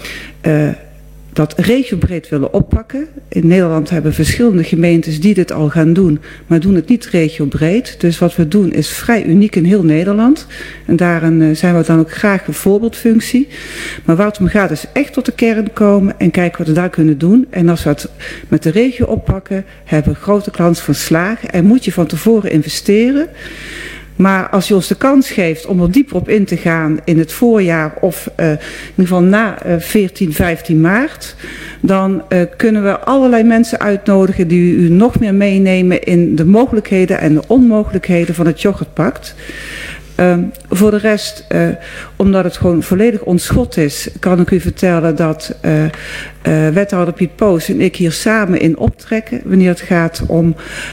dat regiobreed willen oppakken. In Nederland hebben verschillende gemeentes die dit al gaan doen, maar doen het niet regiobreed. Dus wat we doen is vrij uniek in heel Nederland. En daarin zijn we dan ook graag een voorbeeldfunctie. Maar waar het om gaat is echt tot de kern komen en kijken wat we daar kunnen doen. En als we het met de regio oppakken, hebben we een grote kans van slagen. En moet je van tevoren investeren. Maar als je ons de kans geeft om er dieper op in te gaan in het voorjaar of in ieder geval na 14, 15 maart, dan kunnen we allerlei mensen uitnodigen die u nog meer meenemen in de mogelijkheden en de onmogelijkheden van het yoghurtpact. Voor de rest, omdat het gewoon volledig ontschot is, kan ik u vertellen dat wethouder Piet Poos en ik hier samen in optrekken wanneer het gaat om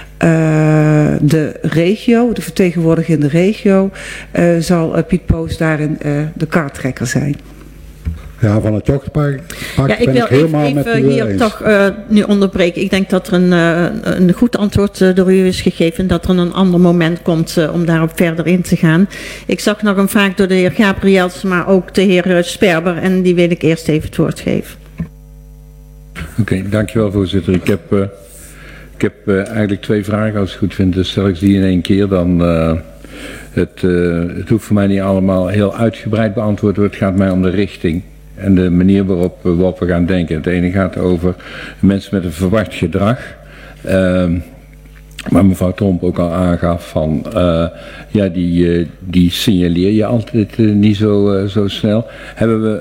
de regio, de vertegenwoordiger in de regio, zal Piet Poos daarin de kaarttrekker zijn. Ja, van het yoghurtpark ja, ik wil even hier eens. Toch nu onderbreken. Ik denk dat er een goed antwoord door u is gegeven. Dat er een ander moment komt om daarop verder in te gaan. Ik zag nog een vraag door de heer Gabriels, maar ook de heer Sperber. En die wil ik eerst even het woord geven. Oké, dankjewel voorzitter. Ik heb Ik heb eigenlijk 2 vragen als ik het goed vind. Dus stel ik die in 1 keer. Dan, het hoeft voor mij niet allemaal heel uitgebreid beantwoord worden. Het gaat mij om de richting. En de manier waarop we gaan denken. Het ene gaat over mensen met een verward gedrag. Maar mevrouw Tromp ook al aangaf van, die signaleer je altijd niet zo snel. Hebben we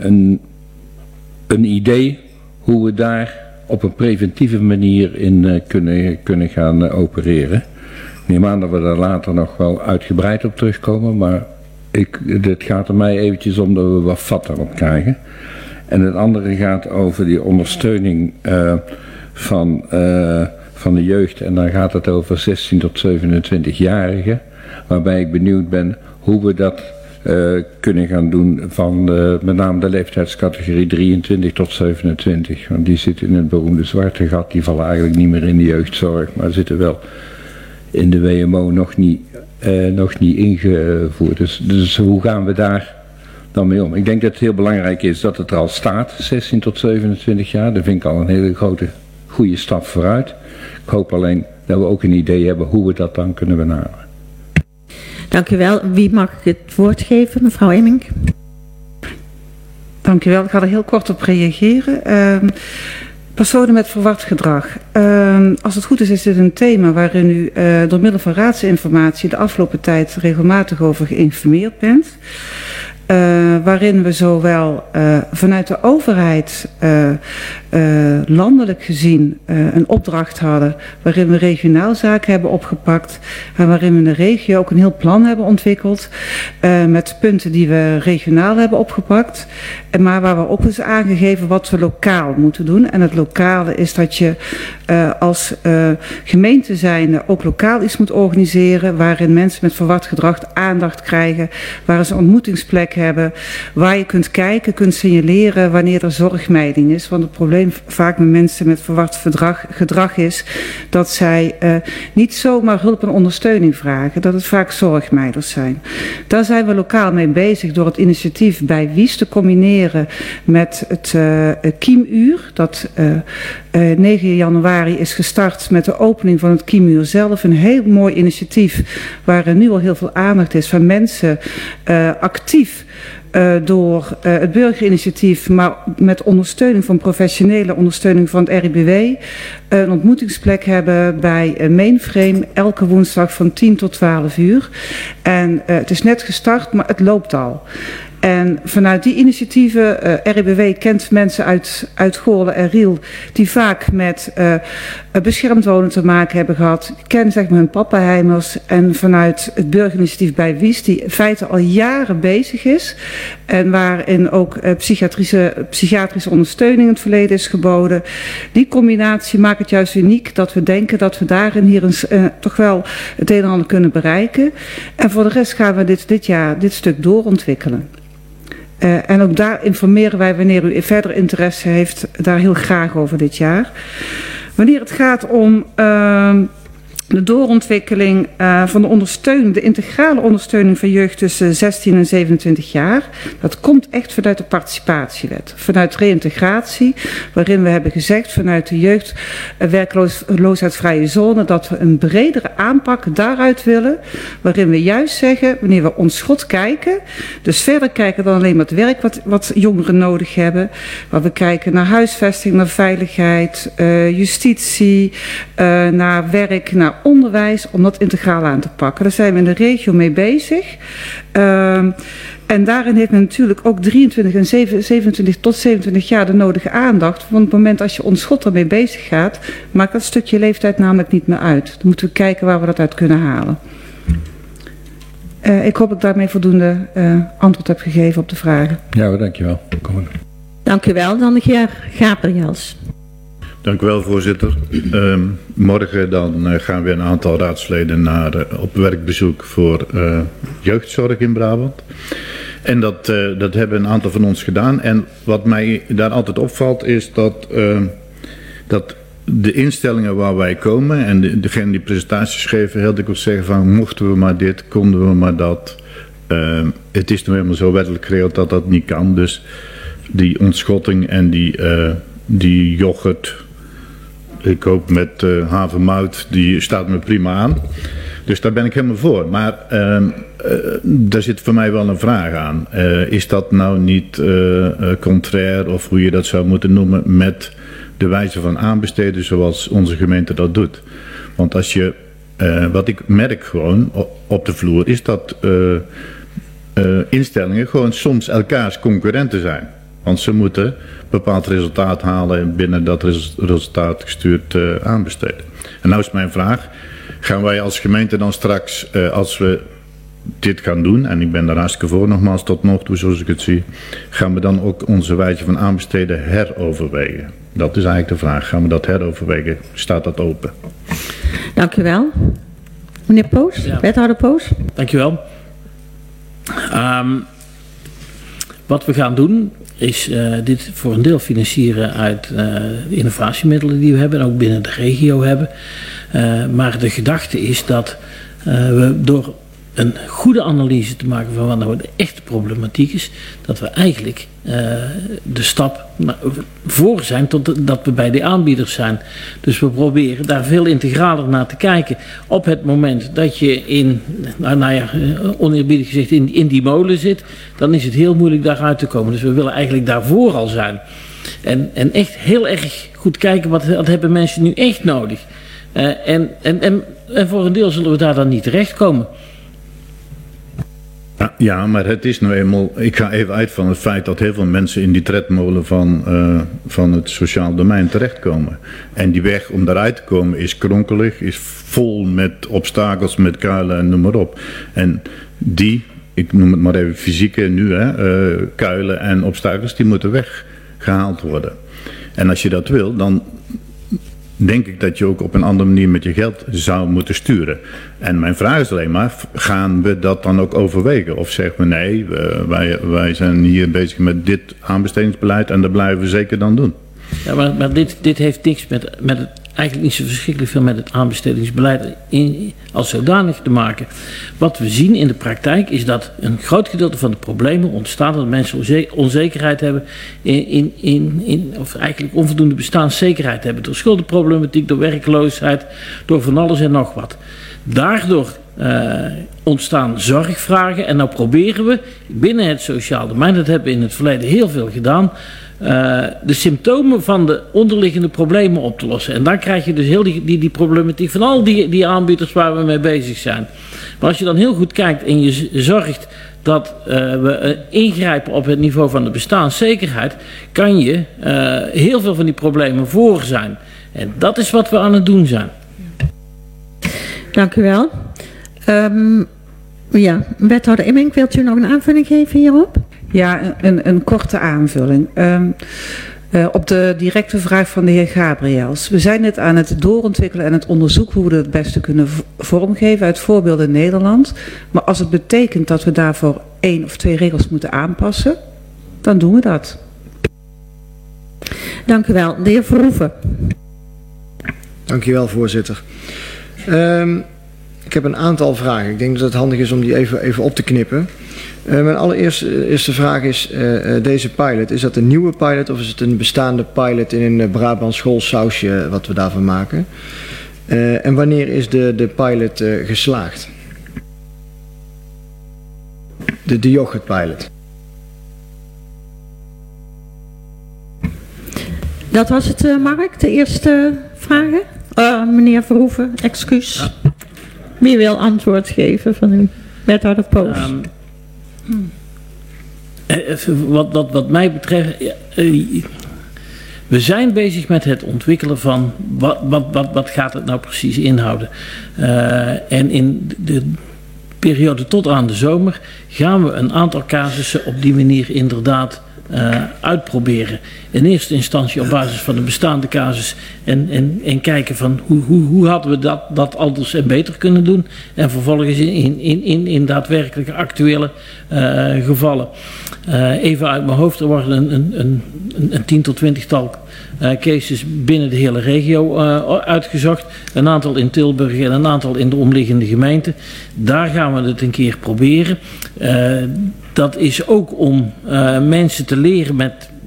een idee hoe we daar op een preventieve manier in kunnen gaan opereren? Ik neem aan dat we daar later nog wel uitgebreid op terugkomen, maar het gaat er mij eventjes om dat we wat vat erop krijgen. En het andere gaat over die ondersteuning van de jeugd. En dan gaat het over 16 tot 27-jarigen. Waarbij ik benieuwd ben hoe we dat kunnen gaan doen van met name de leeftijdscategorie 23 tot 27. Want die zitten in het beroemde zwarte gat. Die vallen eigenlijk niet meer in de jeugdzorg. Maar zitten wel in de WMO nog niet ingevoerd. Dus hoe gaan we daar dan mee om? Ik denk dat het heel belangrijk is dat het er al staat. 16 tot 27 jaar. Dat vind ik al een hele goede stap vooruit. Ik hoop alleen dat we ook een idee hebben hoe we dat dan kunnen benaderen. Dank u wel. Wie mag ik het woord geven? Mevrouw Emmink. Dank u wel. Ik ga er heel kort op reageren. Personen met verward gedrag. Als het goed is dit een thema waarin u door middel van raadsinformatie de afgelopen tijd regelmatig over geïnformeerd bent. Waarin we zowel vanuit de overheid landelijk gezien een opdracht hadden, waarin we regionaal zaken hebben opgepakt en waarin we in de regio ook een heel plan hebben ontwikkeld met punten die we regionaal hebben opgepakt, maar waar we ook eens aangegeven wat we lokaal moeten doen. En het lokale is dat je als gemeente zijnde ook lokaal iets moet organiseren waarin mensen met verward gedrag aandacht krijgen, waar ze een ontmoetingsplek hebben, waar je kunt kijken, kunt signaleren wanneer er zorgmijding is. Want het probleem vaak met mensen met verward gedrag is dat zij niet zomaar hulp en ondersteuning vragen, dat het vaak zorgmijders zijn. Daar zijn we lokaal mee bezig door het initiatief bij Wies te combineren met het Kiemuur, dat 9 januari is gestart met de opening van het Kiemuur zelf. Een heel mooi initiatief waar nu al heel veel aandacht is van mensen actief door het burgerinitiatief, maar met ondersteuning van professionele ondersteuning van het RIBW, een ontmoetingsplek hebben bij Mainframe elke woensdag van 10 tot 12 uur. En het is net gestart, maar het loopt al. En vanuit die initiatieven, RIBW kent mensen uit Goorlen en Riel die vaak met beschermd wonen te maken hebben gehad. Ken zeg maar hun pappenheimers. En vanuit het burgerinitiatief bij Wies, die in feite al jaren bezig is. En waarin ook psychiatrische ondersteuning in het verleden is geboden. Die combinatie maakt het juist uniek dat we denken dat we daarin hier toch wel het een en ander kunnen bereiken. En voor de rest gaan we dit jaar dit stuk doorontwikkelen. En ook daar informeren wij wanneer u verder interesse heeft daar heel graag over dit jaar. Wanneer het gaat om de doorontwikkeling van de ondersteuning, de integrale ondersteuning van jeugd tussen 16 en 27 jaar. Dat komt echt vanuit de participatiewet. Vanuit reïntegratie, waarin we hebben gezegd vanuit de jeugdwerkloosheidsvrije zone dat we een bredere aanpak daaruit willen. Waarin we juist zeggen, wanneer we ons schot kijken, dus verder kijken dan alleen maar het werk wat jongeren nodig hebben. Waar we kijken naar huisvesting, naar veiligheid, justitie, naar werk, naar onderwijs, om dat integraal aan te pakken. Daar zijn we in de regio mee bezig. En daarin heeft men natuurlijk ook 23 en 27 tot 27 jaar de nodige aandacht. Want op het moment als je ons schot ermee bezig gaat, maakt dat stukje leeftijd namelijk niet meer uit. Dan moeten we kijken waar we dat uit kunnen halen. Ik hoop dat ik daarmee voldoende antwoord heb gegeven op de vragen. Ja, dankjewel. Dank u wel. Dan de heer Gabriels. Dank u wel, voorzitter. Morgen dan gaan we een aantal raadsleden op werkbezoek voor jeugdzorg in Brabant. En dat hebben een aantal van ons gedaan. En wat mij daar altijd opvalt is dat de instellingen waar wij komen en degene die presentaties geven heel dikwijls zeggen van mochten we maar dit, konden we maar dat. Het is nu helemaal zo wettelijk geregeld dat dat niet kan. Dus die ontschotting en die yoghurt ik hoop met havermout, die staat me prima aan. Dus daar ben ik helemaal voor. Maar daar zit voor mij wel een vraag aan. Is dat nou niet contrair, of hoe je dat zou moeten noemen, met de wijze van aanbesteden zoals onze gemeente dat doet? Want als je, wat ik merk gewoon op de vloer, is dat instellingen gewoon soms elkaars concurrenten zijn. Want ze moeten een bepaald resultaat halen en binnen dat resultaat gestuurd aanbesteden. En nou is mijn vraag, gaan wij als gemeente dan straks, als we dit gaan doen, en ik ben daar hartstikke voor nogmaals tot nog toe zoals ik het zie, gaan we dan ook onze wijze van aanbesteden heroverwegen? Dat is eigenlijk de vraag. Gaan we dat heroverwegen? Staat dat open? Dank u wel. Meneer Poos, wethouder Poos. Dank u wel. Wat we gaan doen is dit voor een deel financieren uit de innovatiemiddelen die we hebben en ook binnen de regio hebben. Maar de gedachte is dat we door een goede analyse te maken van wat nou de echte problematiek is, dat we eigenlijk de stap voor zijn totdat we bij de aanbieders zijn. Dus we proberen daar veel integraler naar te kijken. Op het moment dat je in, oneerbiedig gezegd, in die molen zit, dan is het heel moeilijk daaruit te komen. Dus we willen eigenlijk daarvoor al zijn. En echt heel erg goed kijken wat hebben mensen nu echt nodig. En voor een deel zullen we daar dan niet terechtkomen. Ja, maar het is nou eenmaal, ik ga even uit van het feit dat heel veel mensen in die tredmolen van het sociaal domein terechtkomen. En die weg om daaruit te komen is kronkelig, is vol met obstakels, met kuilen en noem maar op. En die, ik noem het maar even fysieke nu, kuilen en obstakels, die moeten weggehaald worden. En als je dat wil, dan denk ik dat je ook op een andere manier met je geld zou moeten sturen. En mijn vraag is alleen maar, gaan we dat dan ook overwegen? Of zeggen we nee, wij zijn hier bezig met dit aanbestedingsbeleid en dat blijven we zeker dan doen? Ja, maar dit heeft niks met het, eigenlijk niet zo verschrikkelijk veel met het aanbestedingsbeleid als zodanig te maken. Wat we zien in de praktijk is dat een groot gedeelte van de problemen ontstaat dat mensen onzekerheid hebben of eigenlijk onvoldoende bestaanszekerheid hebben. Door schuldenproblematiek, door werkloosheid, door van alles en nog wat. Daardoor ontstaan zorgvragen en nou proberen we binnen het sociaal domein, dat hebben we in het verleden heel veel gedaan, de symptomen van de onderliggende problemen op te lossen. En dan krijg je dus heel die problematiek van al die aanbieders waar we mee bezig zijn. Maar als je dan heel goed kijkt en je zorgt dat we ingrijpen op het niveau van de bestaanszekerheid, kan je heel veel van die problemen voor zijn. En dat is wat we aan het doen zijn. Dank u wel. Wethouder Immink, wilt u nog een aanvulling geven hierop? Ja, een korte aanvulling. Op de directe vraag van de heer Gabriels. We zijn net aan het doorontwikkelen en het onderzoeken hoe we het beste kunnen vormgeven uit voorbeelden in Nederland. Maar als het betekent dat we daarvoor 1 of 2 regels moeten aanpassen, dan doen we dat. Dank u wel. De heer Verhoeven. Dank u wel, voorzitter. Ik heb een aantal vragen. Ik denk dat het handig is om die even op te knippen. Mijn allereerste vraag is, deze pilot, is dat een nieuwe pilot of is het een bestaande pilot in een Brabants schoolsausje wat we daarvan maken? En wanneer is de pilot geslaagd? De yoghurt pilot. Dat was het, Mark, de eerste vragen? Meneer Verhoeven, excuus. Ja. Wie wil antwoord geven van u? Wethouder Poos. Wat mij betreft, we zijn bezig met het ontwikkelen van wat gaat het nou precies inhouden. En in de periode tot aan de zomer gaan we een aantal casussen op die manier inderdaad uitproberen. In eerste instantie op basis van de bestaande casus en kijken van hoe hadden we dat anders en beter kunnen doen. En vervolgens in daadwerkelijke actuele gevallen. Even uit mijn hoofd, er worden een 10 tot 20-tal cases binnen de hele regio uitgezocht. Een aantal in Tilburg en een aantal in de omliggende gemeenten. Daar gaan we het een keer proberen. Dat is ook om mensen te leren met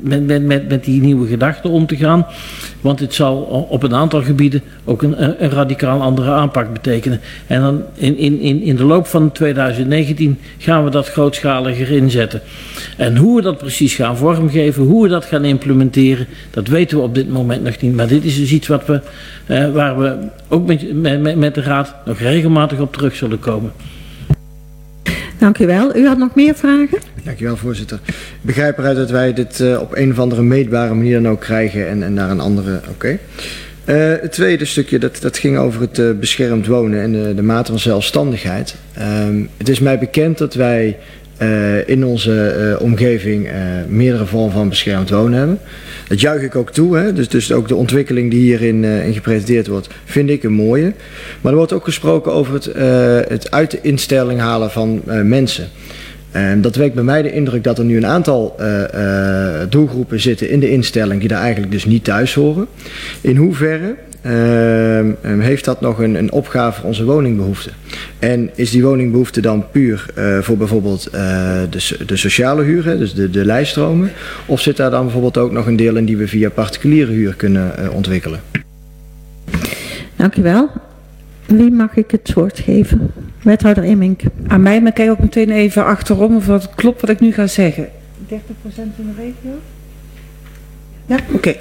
met die nieuwe gedachten om te gaan. Want het zal op een aantal gebieden ook een radicaal andere aanpak betekenen. En dan in de loop van 2019 gaan we dat grootschaliger inzetten. En hoe we dat precies gaan vormgeven, hoe we dat gaan implementeren, dat weten we op dit moment nog niet. Maar dit is dus iets waar we ook met de Raad nog regelmatig op terug zullen komen. Dank u wel. U had nog meer vragen? Dank u wel, voorzitter. Ik begrijp eruit dat wij dit op een of andere meetbare manier dan ook krijgen en naar een andere... Oké. Het tweede stukje, dat ging over het beschermd wonen en de mate van zelfstandigheid. Het is mij bekend dat wij in onze omgeving meerdere vormen van beschermd wonen hebben. Dat juich ik ook toe. Hè? Dus ook de ontwikkeling die hierin gepresenteerd wordt, vind ik een mooie. Maar er wordt ook gesproken over het uit de instelling halen van mensen. Dat wekt bij mij de indruk dat er nu een aantal doelgroepen zitten in de instelling die daar eigenlijk dus niet thuis horen. In hoeverre heeft dat nog een opgave voor onze woningbehoefte? En is die woningbehoefte dan puur voor bijvoorbeeld de sociale huur, hè, dus de lijststromen? Of zit daar dan bijvoorbeeld ook nog een deel in die we via particuliere huur kunnen ontwikkelen? Dank u wel. Wie mag ik het woord geven? Wethouder Immink. Aan mij, maar kijk ook meteen even achterom of het klopt wat ik nu ga zeggen. 30% in de regio? Ja, oké.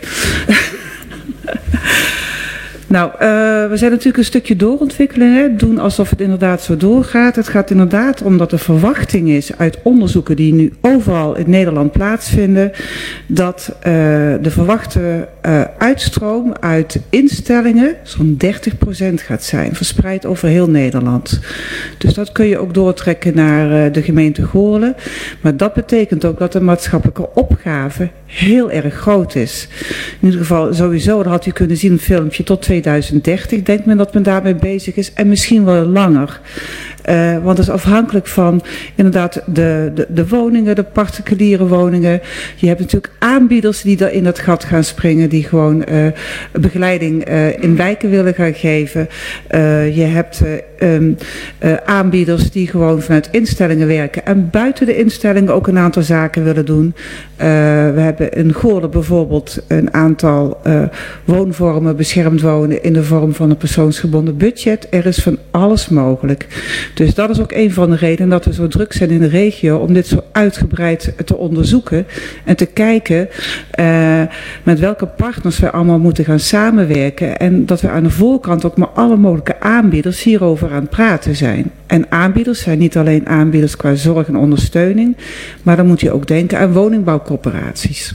Nou, we zijn natuurlijk een stukje doorontwikkelen, hè? Doen alsof het inderdaad zo doorgaat. Het gaat inderdaad om dat de verwachting is uit onderzoeken die nu overal in Nederland plaatsvinden, dat de verwachte uitstroom uit instellingen zo'n 30% gaat zijn, verspreid over heel Nederland. Dus dat kun je ook doortrekken naar de gemeente Goorlen. Maar dat betekent ook dat de maatschappelijke opgave heel erg groot is. In ieder geval sowieso, dat had u kunnen zien, een filmpje tot 2030, denkt men dat men daarmee bezig is. En misschien wel langer. Want het is afhankelijk van inderdaad de woningen, de particuliere woningen. Je hebt natuurlijk aanbieders die daar in dat gat gaan springen, die gewoon begeleiding in wijken willen gaan geven. Je hebt aanbieders die gewoon vanuit instellingen werken en buiten de instellingen ook een aantal zaken willen doen. We hebben in Goorlen bijvoorbeeld een aantal woonvormen, beschermd wonen in de vorm van een persoonsgebonden budget. Er is van alles mogelijk. Dus dat is ook een van de redenen dat we zo druk zijn in de regio om dit zo uitgebreid te onderzoeken en te kijken met welke partners we allemaal moeten gaan samenwerken en dat we aan de voorkant ook met alle mogelijke aanbieders hierover aan het praten zijn. En aanbieders zijn niet alleen aanbieders qua zorg en ondersteuning, maar dan moet je ook denken aan woningbouwcorporaties.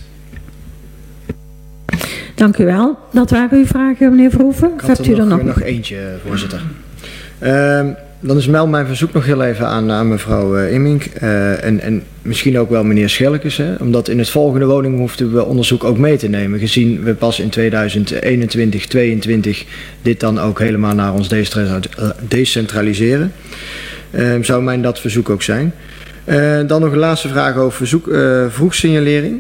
Dank u wel. Dat waren uw vragen, meneer Verhoeven. Ik had er nog eentje, voorzitter. Dan is mijn verzoek nog heel even aan mevrouw Immink en misschien ook wel meneer Schelkes, hè, omdat in het volgende woningbehoefteonderzoek ook mee te nemen, gezien we pas in 2021, 2022 dit dan ook helemaal naar ons decentraliseren. Zou mijn dat verzoek ook zijn. Dan nog een laatste vraag over vroegsignalering.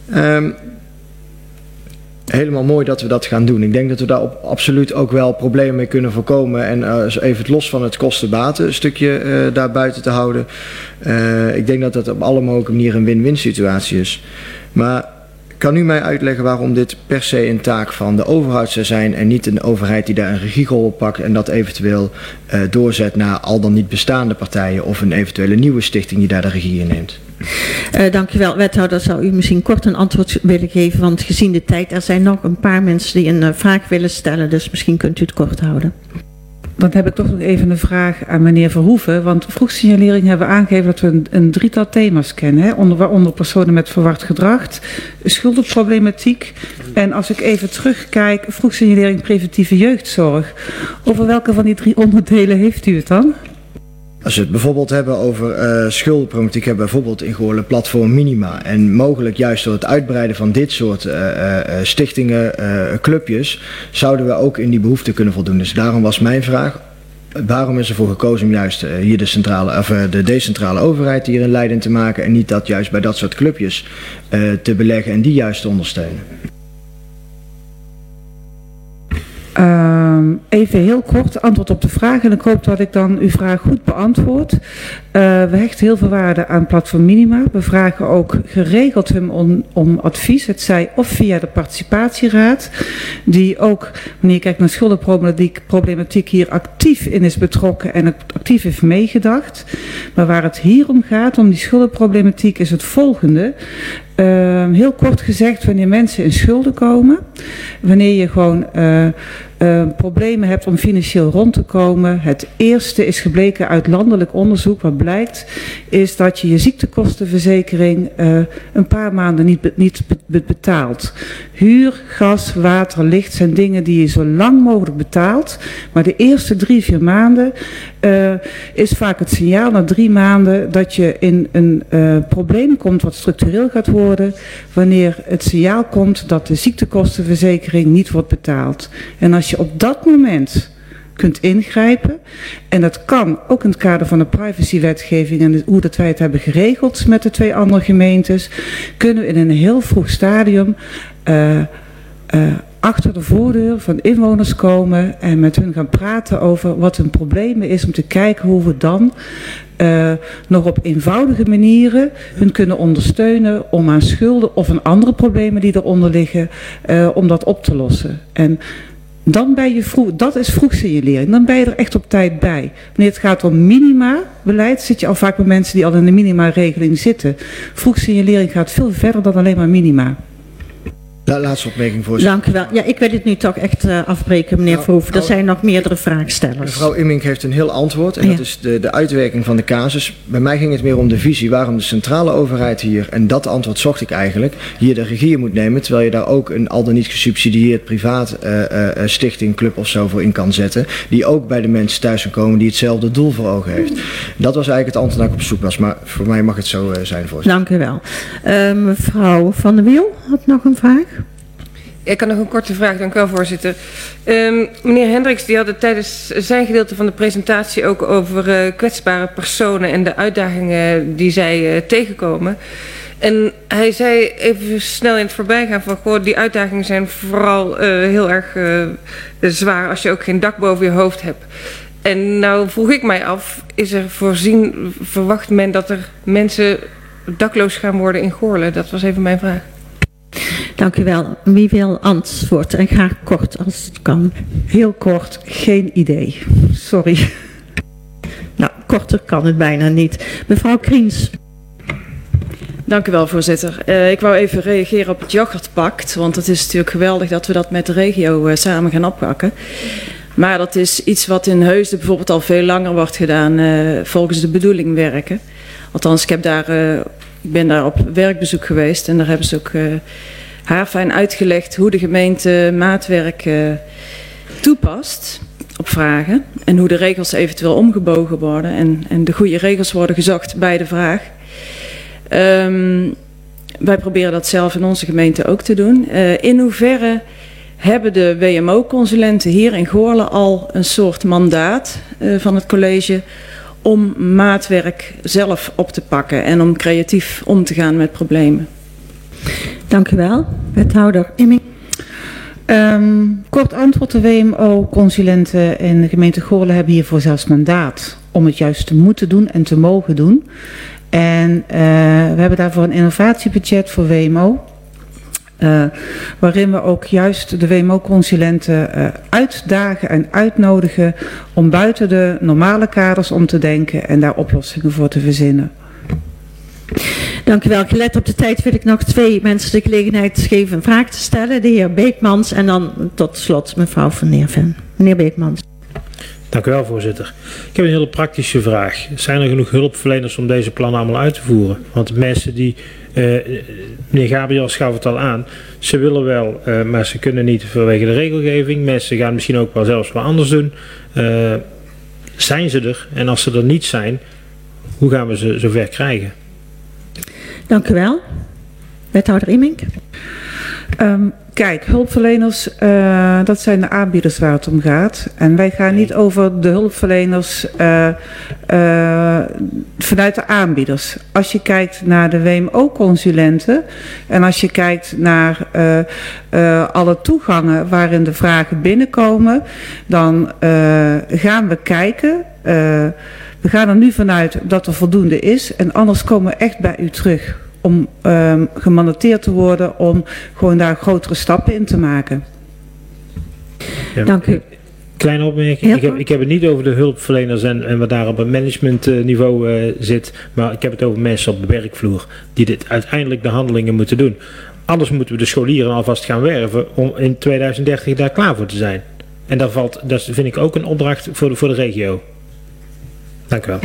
Helemaal mooi dat we dat gaan doen. Ik denk dat we daar absoluut ook wel problemen mee kunnen voorkomen. En even het los van het kosten-baten stukje daar buiten te houden. Ik denk dat dat op alle mogelijke manieren een win-win situatie is. Maar kan u mij uitleggen waarom dit per se een taak van de overheid zou zijn en niet een overheid die daar een regierol op pakt en dat eventueel doorzet naar al dan niet bestaande partijen of een eventuele nieuwe stichting die daar de regie in neemt? Dank u wel. Wethouder, zou u misschien kort een antwoord willen geven, want gezien de tijd, er zijn nog een paar mensen die een vraag willen stellen, dus misschien kunt u het kort houden. Dan heb ik toch nog even een vraag aan meneer Verhoeven, want vroegsignalering hebben we aangegeven dat we een drietal thema's kennen, hè? Waaronder personen met verward gedrag, schuldenproblematiek en als ik even terugkijk, vroegsignalering preventieve jeugdzorg. Over welke van die 3 onderdelen heeft u het dan? Als we het bijvoorbeeld hebben over schuldenproblematiek, hebben we bijvoorbeeld in Goorlen platform Minima. En mogelijk juist door het uitbreiden van dit soort stichtingen, clubjes, zouden we ook in die behoefte kunnen voldoen. Dus daarom was mijn vraag, waarom is ervoor gekozen om juist hier de decentrale overheid hierin leidend te maken en niet dat juist bij dat soort clubjes te beleggen en die juist te ondersteunen? Even heel kort antwoord op de vraag en ik hoop dat ik dan uw vraag goed beantwoord. We hechten heel veel waarde aan platform Minima. We vragen ook geregeld hem om advies, het zij of via de participatieraad, die ook, wanneer je kijkt naar schuldenproblematiek, hier actief in is betrokken en actief heeft meegedacht. Maar waar het hier om gaat, om die schuldenproblematiek, is het volgende. Heel kort gezegd, wanneer mensen in schulden komen, wanneer je gewoon problemen hebt om financieel rond te komen. Het eerste is gebleken uit landelijk onderzoek. Wat blijkt is dat je ziektekostenverzekering een paar maanden niet betaalt. Huur, gas, water, licht zijn dingen die je zo lang mogelijk betaalt. Maar de eerste 3-4 maanden is vaak het signaal na 3 maanden dat je in een probleem komt wat structureel gaat worden. Wanneer het signaal komt dat de ziektekostenverzekering niet wordt betaald. En als je op dat moment kunt ingrijpen, en dat kan ook in het kader van de privacywetgeving en hoe dat wij het hebben geregeld met de 2 andere gemeentes, kunnen we in een heel vroeg stadium achter de voordeur van inwoners komen en met hun gaan praten over wat hun problemen is, om te kijken hoe we dan nog op eenvoudige manieren hun kunnen ondersteunen om aan schulden of aan andere problemen die eronder liggen, om dat op te lossen. En dan ben je dat is vroeg signalering. Dan ben je er echt op tijd bij. Wanneer het gaat om minima-beleid, zit je al vaak met mensen die al in de minima-regeling zitten. Vroeg signalering gaat veel verder dan alleen maar minima. Laatste opmerking, voorzitter. Dank u wel. Ja, ik wil het nu toch echt afbreken, meneer Verhoeven. Er zijn nog meerdere vraagstellers. Mevrouw Immink heeft een heel antwoord. En dat is de uitwerking van de casus. Bij mij ging het meer om de visie waarom de centrale overheid hier, en dat antwoord zocht ik eigenlijk, hier de regie moet nemen. Terwijl je daar ook een al dan niet gesubsidieerd privaat stichting, club of zo voor in kan zetten. Die ook bij de mensen thuis kan komen die hetzelfde doel voor ogen heeft. Dat was eigenlijk het antwoord dat ik op zoek was. Maar voor mij mag het zo zijn, voorzitter. Dank u wel. Mevrouw Van der Wiel had nog een vraag. Ik had nog een korte vraag, dank u wel, voorzitter. Meneer Hendricks die had het tijdens zijn gedeelte van de presentatie ook over kwetsbare personen en de uitdagingen die zij tegenkomen. En hij zei even snel in het voorbijgaan van, goh, die uitdagingen zijn vooral heel erg zwaar als je ook geen dak boven je hoofd hebt. En nou vroeg ik mij af, is er verwacht men dat er mensen dakloos gaan worden in Goorlen? Dat was even mijn vraag. Dank u wel. Wie wil antwoord? En graag kort als het kan. Heel kort, geen idee. Sorry. Nou, korter kan het bijna niet. Mevrouw Kriens. Dank u wel, voorzitter. Ik wou even reageren op het yoghurtpact. Want het is natuurlijk geweldig dat we dat met de regio samen gaan oppakken. Maar dat is iets wat in Heusden bijvoorbeeld al veel langer wordt gedaan volgens de bedoeling werken. Althans, ik ben daar op werkbezoek geweest en daar hebben ze ook haarfijn uitgelegd hoe de gemeente maatwerk toepast op vragen en hoe de regels eventueel omgebogen worden en de goede regels worden gezocht bij de vraag. Wij proberen dat zelf in onze gemeente ook te doen. In hoeverre hebben de WMO-consulenten hier in Goorlen al een soort mandaat van het college om maatwerk zelf op te pakken en om creatief om te gaan met problemen? Dank u wel. Wethouder Immink. Kort antwoord, de WMO-consulenten in de gemeente Goorlen hebben hiervoor zelfs mandaat om het juist te moeten doen en te mogen doen. En we hebben daarvoor een innovatiebudget voor WMO. Waarin we ook juist de WMO-consulenten uitdagen en uitnodigen om buiten de normale kaders om te denken en daar oplossingen voor te verzinnen. Dank u wel. Gelet op de tijd wil ik nog 2 mensen de gelegenheid geven een vraag te stellen. De heer Beekmans en dan tot slot mevrouw Van Neerven. Meneer Beekmans. Dank u wel, voorzitter. Ik heb een hele praktische vraag. Zijn er genoeg hulpverleners om deze plannen allemaal uit te voeren? Want mensen die, meneer Gabriel schaf het al aan, ze willen wel, maar ze kunnen niet vanwege de regelgeving. Mensen gaan misschien ook wel zelfs wat anders doen. Zijn ze er? En als ze er niet zijn, hoe gaan we ze zover krijgen? Dank u wel. Wethouder Immink. Kijk, hulpverleners, dat zijn de aanbieders waar het om gaat. En wij gaan niet over de hulpverleners vanuit de aanbieders. Als je kijkt naar de WMO-consulenten en als je kijkt naar alle toegangen waarin de vragen binnenkomen, dan gaan we kijken. We gaan er nu vanuit dat er voldoende is en anders komen we echt bij u terug om gemandateerd te worden om gewoon daar grotere stappen in te maken. Ja, Dank u. Kleine opmerking. Ik heb het niet over de hulpverleners en wat daar op een managementniveau zit, maar ik heb het over mensen op de werkvloer die dit uiteindelijk de handelingen moeten doen. Anders moeten we de scholieren alvast gaan werven om in 2030 daar klaar voor te zijn. En dat vind ik ook een opdracht voor de regio. Dank u wel.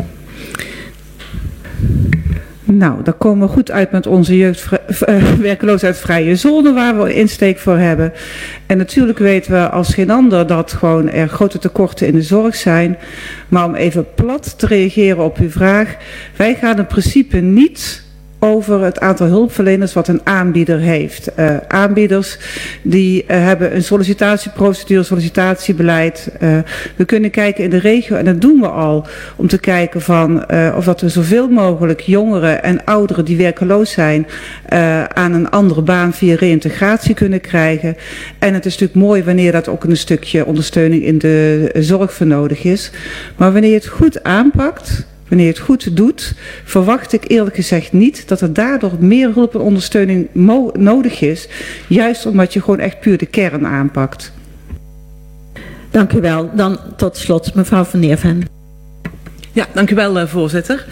Nou, daar komen we goed uit met onze werkloosheidsvrije zone waar we insteek voor hebben. En natuurlijk weten we als geen ander dat gewoon er grote tekorten in de zorg zijn. Maar om even plat te reageren op uw vraag. Wij gaan in principe niet over het aantal hulpverleners wat een aanbieder heeft. Aanbieders die hebben een sollicitatieprocedure, sollicitatiebeleid. We kunnen kijken in de regio, en dat doen we al, om te kijken van of dat we zoveel mogelijk jongeren en ouderen die werkeloos zijn aan een andere baan via reïntegratie kunnen krijgen. En het is natuurlijk mooi wanneer dat ook een stukje ondersteuning in de zorg voor nodig is. Maar wanneer je het goed aanpakt, wanneer je het goed doet, verwacht ik eerlijk gezegd niet dat er daardoor meer hulp en ondersteuning nodig is. Juist omdat je gewoon echt puur de kern aanpakt. Dank u wel. Dan tot slot mevrouw Van Neerven. Ja, dank u wel, voorzitter.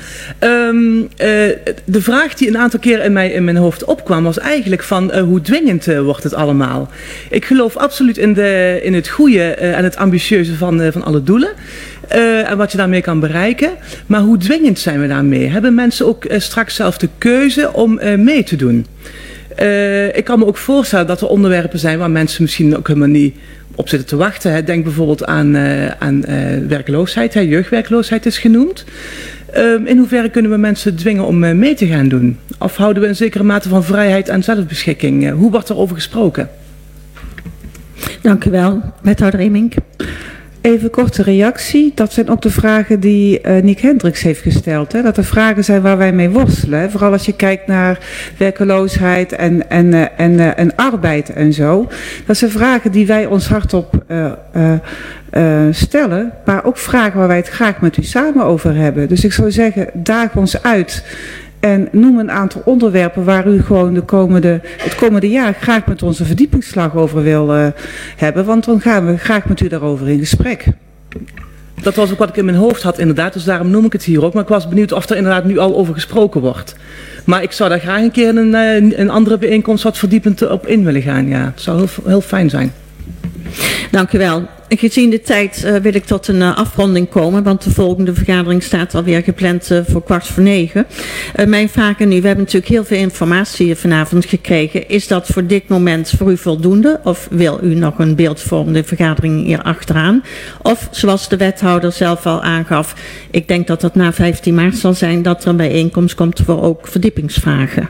De vraag die een aantal keer in mijn hoofd opkwam was eigenlijk van hoe dwingend wordt het allemaal. Ik geloof absoluut in het goede en het ambitieuze van alle doelen. En wat je daarmee kan bereiken. Maar hoe dwingend zijn we daarmee? Hebben mensen ook straks zelf de keuze om mee te doen? Ik kan me ook voorstellen dat er onderwerpen zijn waar mensen misschien ook helemaal niet op zitten te wachten. Denk bijvoorbeeld aan werkloosheid. Jeugdwerkloosheid is genoemd. In hoeverre kunnen we mensen dwingen om mee te gaan doen? Of houden we een zekere mate van vrijheid en zelfbeschikking? Hoe wordt er over gesproken? Dank u wel, wethouder Emink. Even korte reactie. Dat zijn ook de vragen die Niek Hendricks heeft gesteld. Hè? Dat er vragen zijn waar wij mee worstelen. Hè? Vooral als je kijkt naar werkeloosheid en arbeid en zo. Dat zijn vragen die wij ons hardop stellen. Maar ook vragen waar wij het graag met u samen over hebben. Dus ik zou zeggen, daag ons uit. En noem een aantal onderwerpen waar u gewoon het komende jaar graag met onze verdiepingsslag over wil hebben. Want dan gaan we graag met u daarover in gesprek. Dat was ook wat ik in mijn hoofd had inderdaad, dus daarom noem ik het hier ook. Maar ik was benieuwd of er inderdaad nu al over gesproken wordt. Maar ik zou daar graag een keer een andere bijeenkomst wat verdiepend op in willen gaan. Ja, het zou heel fijn zijn. Dank u wel. Gezien de tijd wil ik tot een afronding komen, want de volgende vergadering staat alweer gepland voor 8:45. Mijn vraag aan u, we hebben natuurlijk heel veel informatie vanavond gekregen. Is dat voor dit moment voor u voldoende? Of wil u nog een beeldvormende vergadering hier achteraan? Of zoals de wethouder zelf al aangaf, ik denk dat dat na 15 maart zal zijn, dat er een bijeenkomst komt voor ook verdiepingsvragen.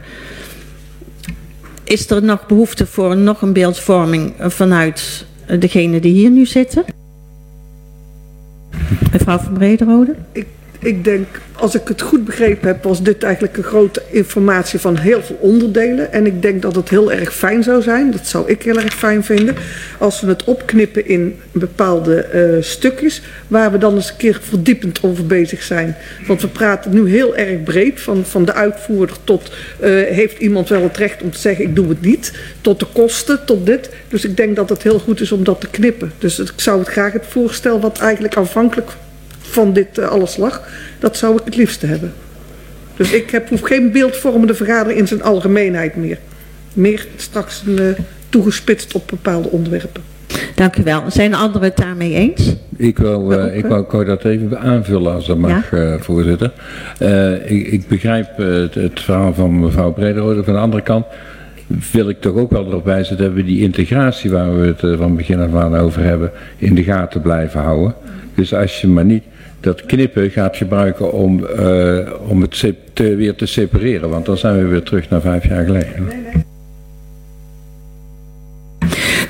Is er nog behoefte voor nog een beeldvorming vanuit degene die hier nu zitten? Mevrouw van Brederode? Ik denk, als ik het goed begrepen heb, was dit eigenlijk een grote informatie van heel veel onderdelen. En ik denk dat het heel erg fijn zou zijn, dat zou ik heel erg fijn vinden, als we het opknippen in bepaalde stukjes, waar we dan eens een keer verdiepend over bezig zijn. Want we praten nu heel erg breed, van de uitvoerder tot heeft iemand wel het recht om te zeggen ik doe het niet, tot de kosten, tot dit. Dus ik denk dat het heel goed is om dat te knippen. Dus ik zou het graag het voorstel wat eigenlijk aanvankelijk van dit alles lag, dat zou ik het liefste hebben. Dus ik hoef geen beeldvormende vergadering in zijn algemeenheid meer. Meer straks toegespitst op bepaalde onderwerpen. Dank u wel. Zijn anderen het daarmee eens? Ik wou dat even aanvullen als dat mag, voorzitter. Ik begrijp het verhaal van mevrouw Brederode. Van de andere kant wil ik toch ook wel erop wijzen dat we die integratie waar we het van begin af aan over hebben in de gaten blijven houden. Dus als je maar niet dat knippen gaat gebruiken om het weer te separeren, want dan zijn we weer terug naar 5 jaar geleden.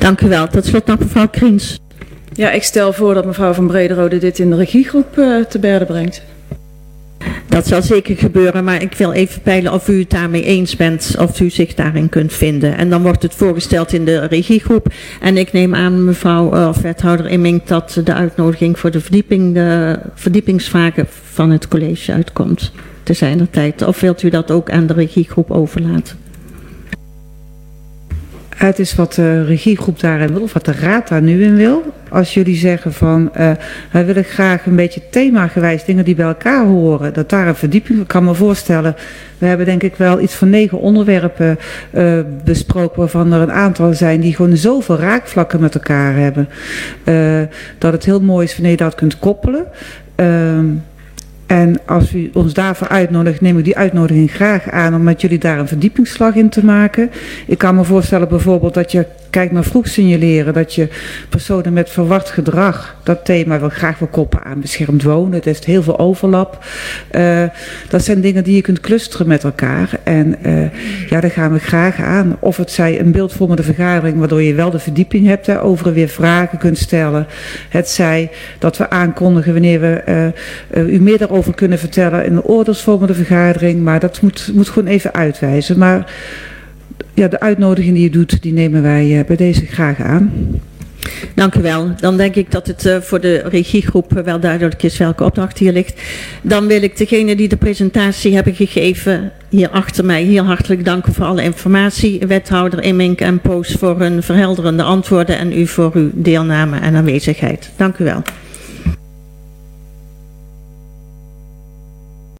Dank u wel. Tot slot nog mevrouw Kriens. Ja, ik stel voor dat mevrouw van Brederode dit in de regiegroep te berde brengt. Dat zal zeker gebeuren, maar ik wil even peilen of u het daarmee eens bent, of u zich daarin kunt vinden. En dan wordt het voorgesteld in de regiegroep. En ik neem aan, mevrouw of wethouder Immink, dat de uitnodiging voor de verdiepingsvragen van het college uitkomt te zijner tijd. Of wilt u dat ook aan de regiegroep overlaten? Het is wat de regiegroep daarin wil, of wat de raad daar nu in wil. Als jullie zeggen van, wij willen graag een beetje themagewijs dingen die bij elkaar horen, dat daar een verdieping, ik kan me voorstellen, we hebben denk ik wel iets van 9 onderwerpen besproken, waarvan er een aantal zijn die gewoon zoveel raakvlakken met elkaar hebben, dat het heel mooi is wanneer je dat kunt koppelen. En als u ons daarvoor uitnodigt, neem ik die uitnodiging graag aan om met jullie daar een verdiepingsslag in te maken. Ik kan me voorstellen bijvoorbeeld dat je kijkt naar vroeg signaleren, dat je personen met verward gedrag, dat thema graag wil koppelen aan beschermd wonen. Het heeft heel veel overlap. Dat zijn dingen die je kunt clusteren met elkaar. En ja, daar gaan we graag aan. Of het zij een beeldvormende vergadering, waardoor je wel de verdieping hebt, hè, over weer vragen kunt stellen. Het zij dat we aankondigen wanneer we u meer daarover kunnen vertellen in een oordeelsvormende vergadering. Maar dat moet gewoon even uitwijzen. Maar ja, de uitnodiging die je doet, die nemen wij bij deze graag aan. Dank u wel. Dan denk ik dat het voor de regiegroep wel duidelijk is welke opdracht hier ligt. Dan wil ik degene die de presentatie hebben gegeven hier achter mij heel hartelijk danken voor alle informatie. Wethouder Immink en Poos voor hun verhelderende antwoorden en u voor uw deelname en aanwezigheid. Dank u wel.